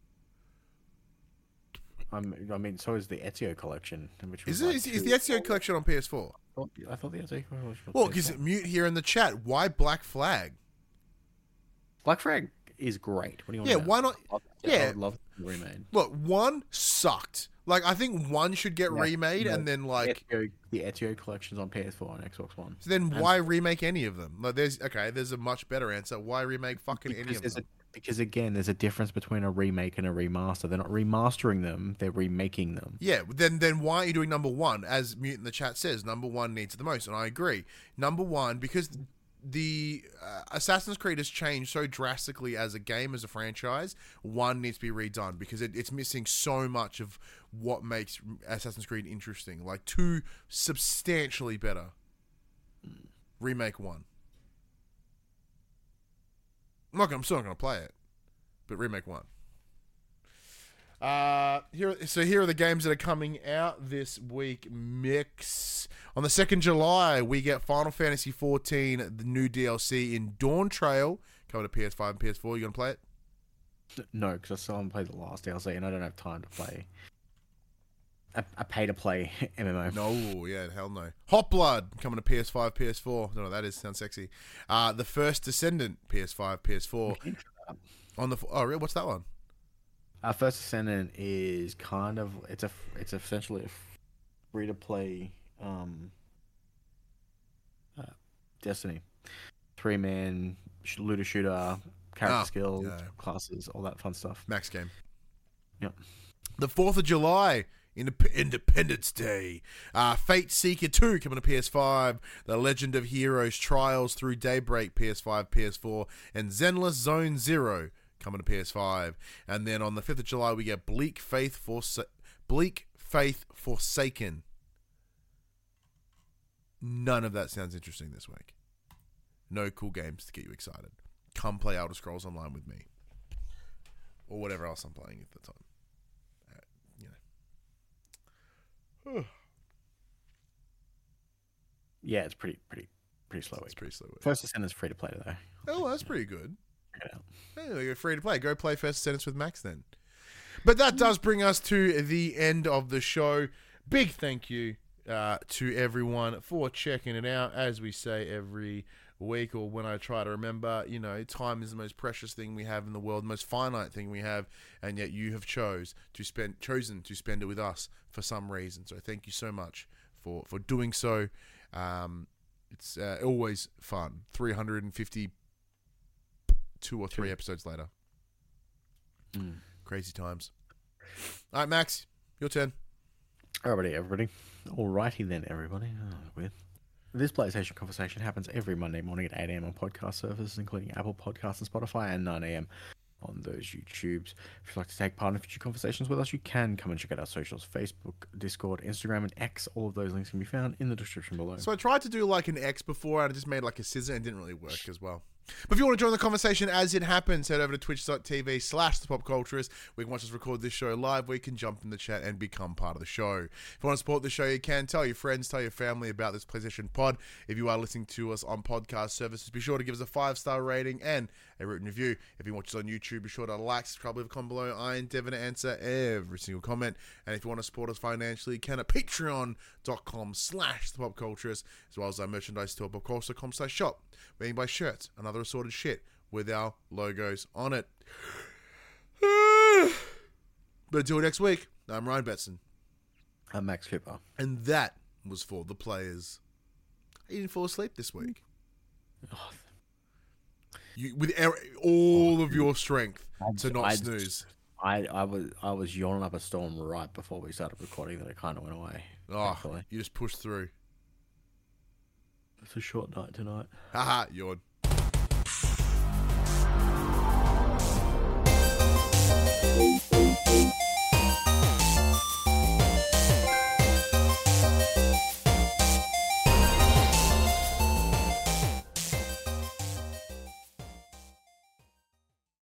Um, I mean, so is the Ezio collection, which Is was it? like Is, is two- the Ezio collection on P S four? I thought- I thought the Ezio collection was Well, P S because four. mute here in the chat. Why Black Flag? Black Flag is great. What do you want? Yeah, about? why not? I Yeah. would love it to be remade. Look, one sucked. Like, I think one should get Yeah, remade, no, and then like, the Ezio, the Ezio collection's on P S four and Xbox One. so then And- why remake any of them? Like, there's okay, there's a much better answer. Why remake fucking any Because of there's them? a, because again, there's a difference between a remake and a remaster. They're not remastering them; they're remaking them. Yeah, then then why are you doing number one? As Mute in the chat says, number one needs it the most, and I agree. Number one, because the uh, Assassin's Creed has changed so drastically as a game, as a franchise, one needs to be redone because it, it's missing so much of what makes Assassin's Creed interesting. Like, two substantially better. Remake one. I'm, not gonna, I'm still not going to play it, but remake one. Uh, here, so here are the games that are coming out this week. Mix on the second of July, we get Final Fantasy fourteen, the new D L C in Dawn Trail, coming to P S five and P S four. You gonna play it? No, because I still haven't played the last D L C, and I don't have time to play a, a pay-to-play M M O. No, yeah, hell no. Hot Blood coming to P S five, P S four. I don't know what that is. Sounds sexy. Uh, the First Descendant, P S five, P S four. On the oh, really? What's that one? Our First Descendant is kind of it's a it's essentially a free to play um, uh, Destiny, three man looter shooter, character Ah, skills, yeah. classes, all that fun stuff. Max game. Yep. The fourth of July, Indep- Independence Day. Uh, Fate Seeker two coming to P S five. The Legend of Heroes Trials Through Daybreak, P S five, P S four. And Zenless Zone Zero coming to P S five. And then on the fifth of July, we get Bleak Faith Forsa- Bleak Faith Forsaken. None of that sounds interesting this week. No cool games to get you excited. Come play Elder Scrolls Online with me. Or whatever else I'm playing at the time. Yeah, it's pretty pretty pretty slow. It's Week. pretty slow. First Descendant's free to play today. Oh, that's pretty good. Check it out. Oh, you're free to play. Go play First Sentence with Max then. But that does bring us to the end of the show. Big thank you uh, to everyone for checking it out. As we say every week, or when I try to remember, you know, time is the most precious thing we have in the world, the most finite thing we have, and yet you have chose to spend chosen to spend it with us for some reason. So thank you so much for for doing so. Um, it's uh, always fun. three hundred fifty-two or three Two. episodes later. Mm. Crazy times. All right, Max, your turn. Alrighty, everybody. Alrighty then, everybody. Oh, weird. This PlayStation Conversation happens every Monday morning at eight a.m. on podcast services, including Apple Podcasts and Spotify, and nine a.m. on those YouTubes. If you'd like to take part in future conversations with us, you can come and check out our socials: Facebook, Discord, Instagram, and X. All of those links can be found in the description below. So I tried to do like an X before, and I just made like a scissor, and it didn't really work as well. But if you want to join the conversation as it happens, head over to twitch.tv slash the pop culturist. We can watch us record this show live. We can jump in the chat and become part of the show. If you want to support the show, you can tell your friends, tell your family about this PlayStation Pod. If you are listening to us on podcast services, be sure to give us a five-star rating and a written review. If you watch us on YouTube, be sure to like, subscribe, leave a comment below. I endeavor to answer every single comment. And if you want to support us financially, you can at patreon.com slash the pop culturist, as well as our merchandise store, popculture.com slash shop, where you can buy shirts and other assorted shit with our logos on it. But until next week, I'm Ryan Betson. I'm Max Cooper. And that was for the players. You didn't fall asleep this week. Oh, You with er- all of your strength I'd- to not I'd- snooze. I, I was I was yawning up a storm right before we started recording that it kind of went away. Oh, Thankfully. you just pushed through. It's a short night tonight. Haha, yawn.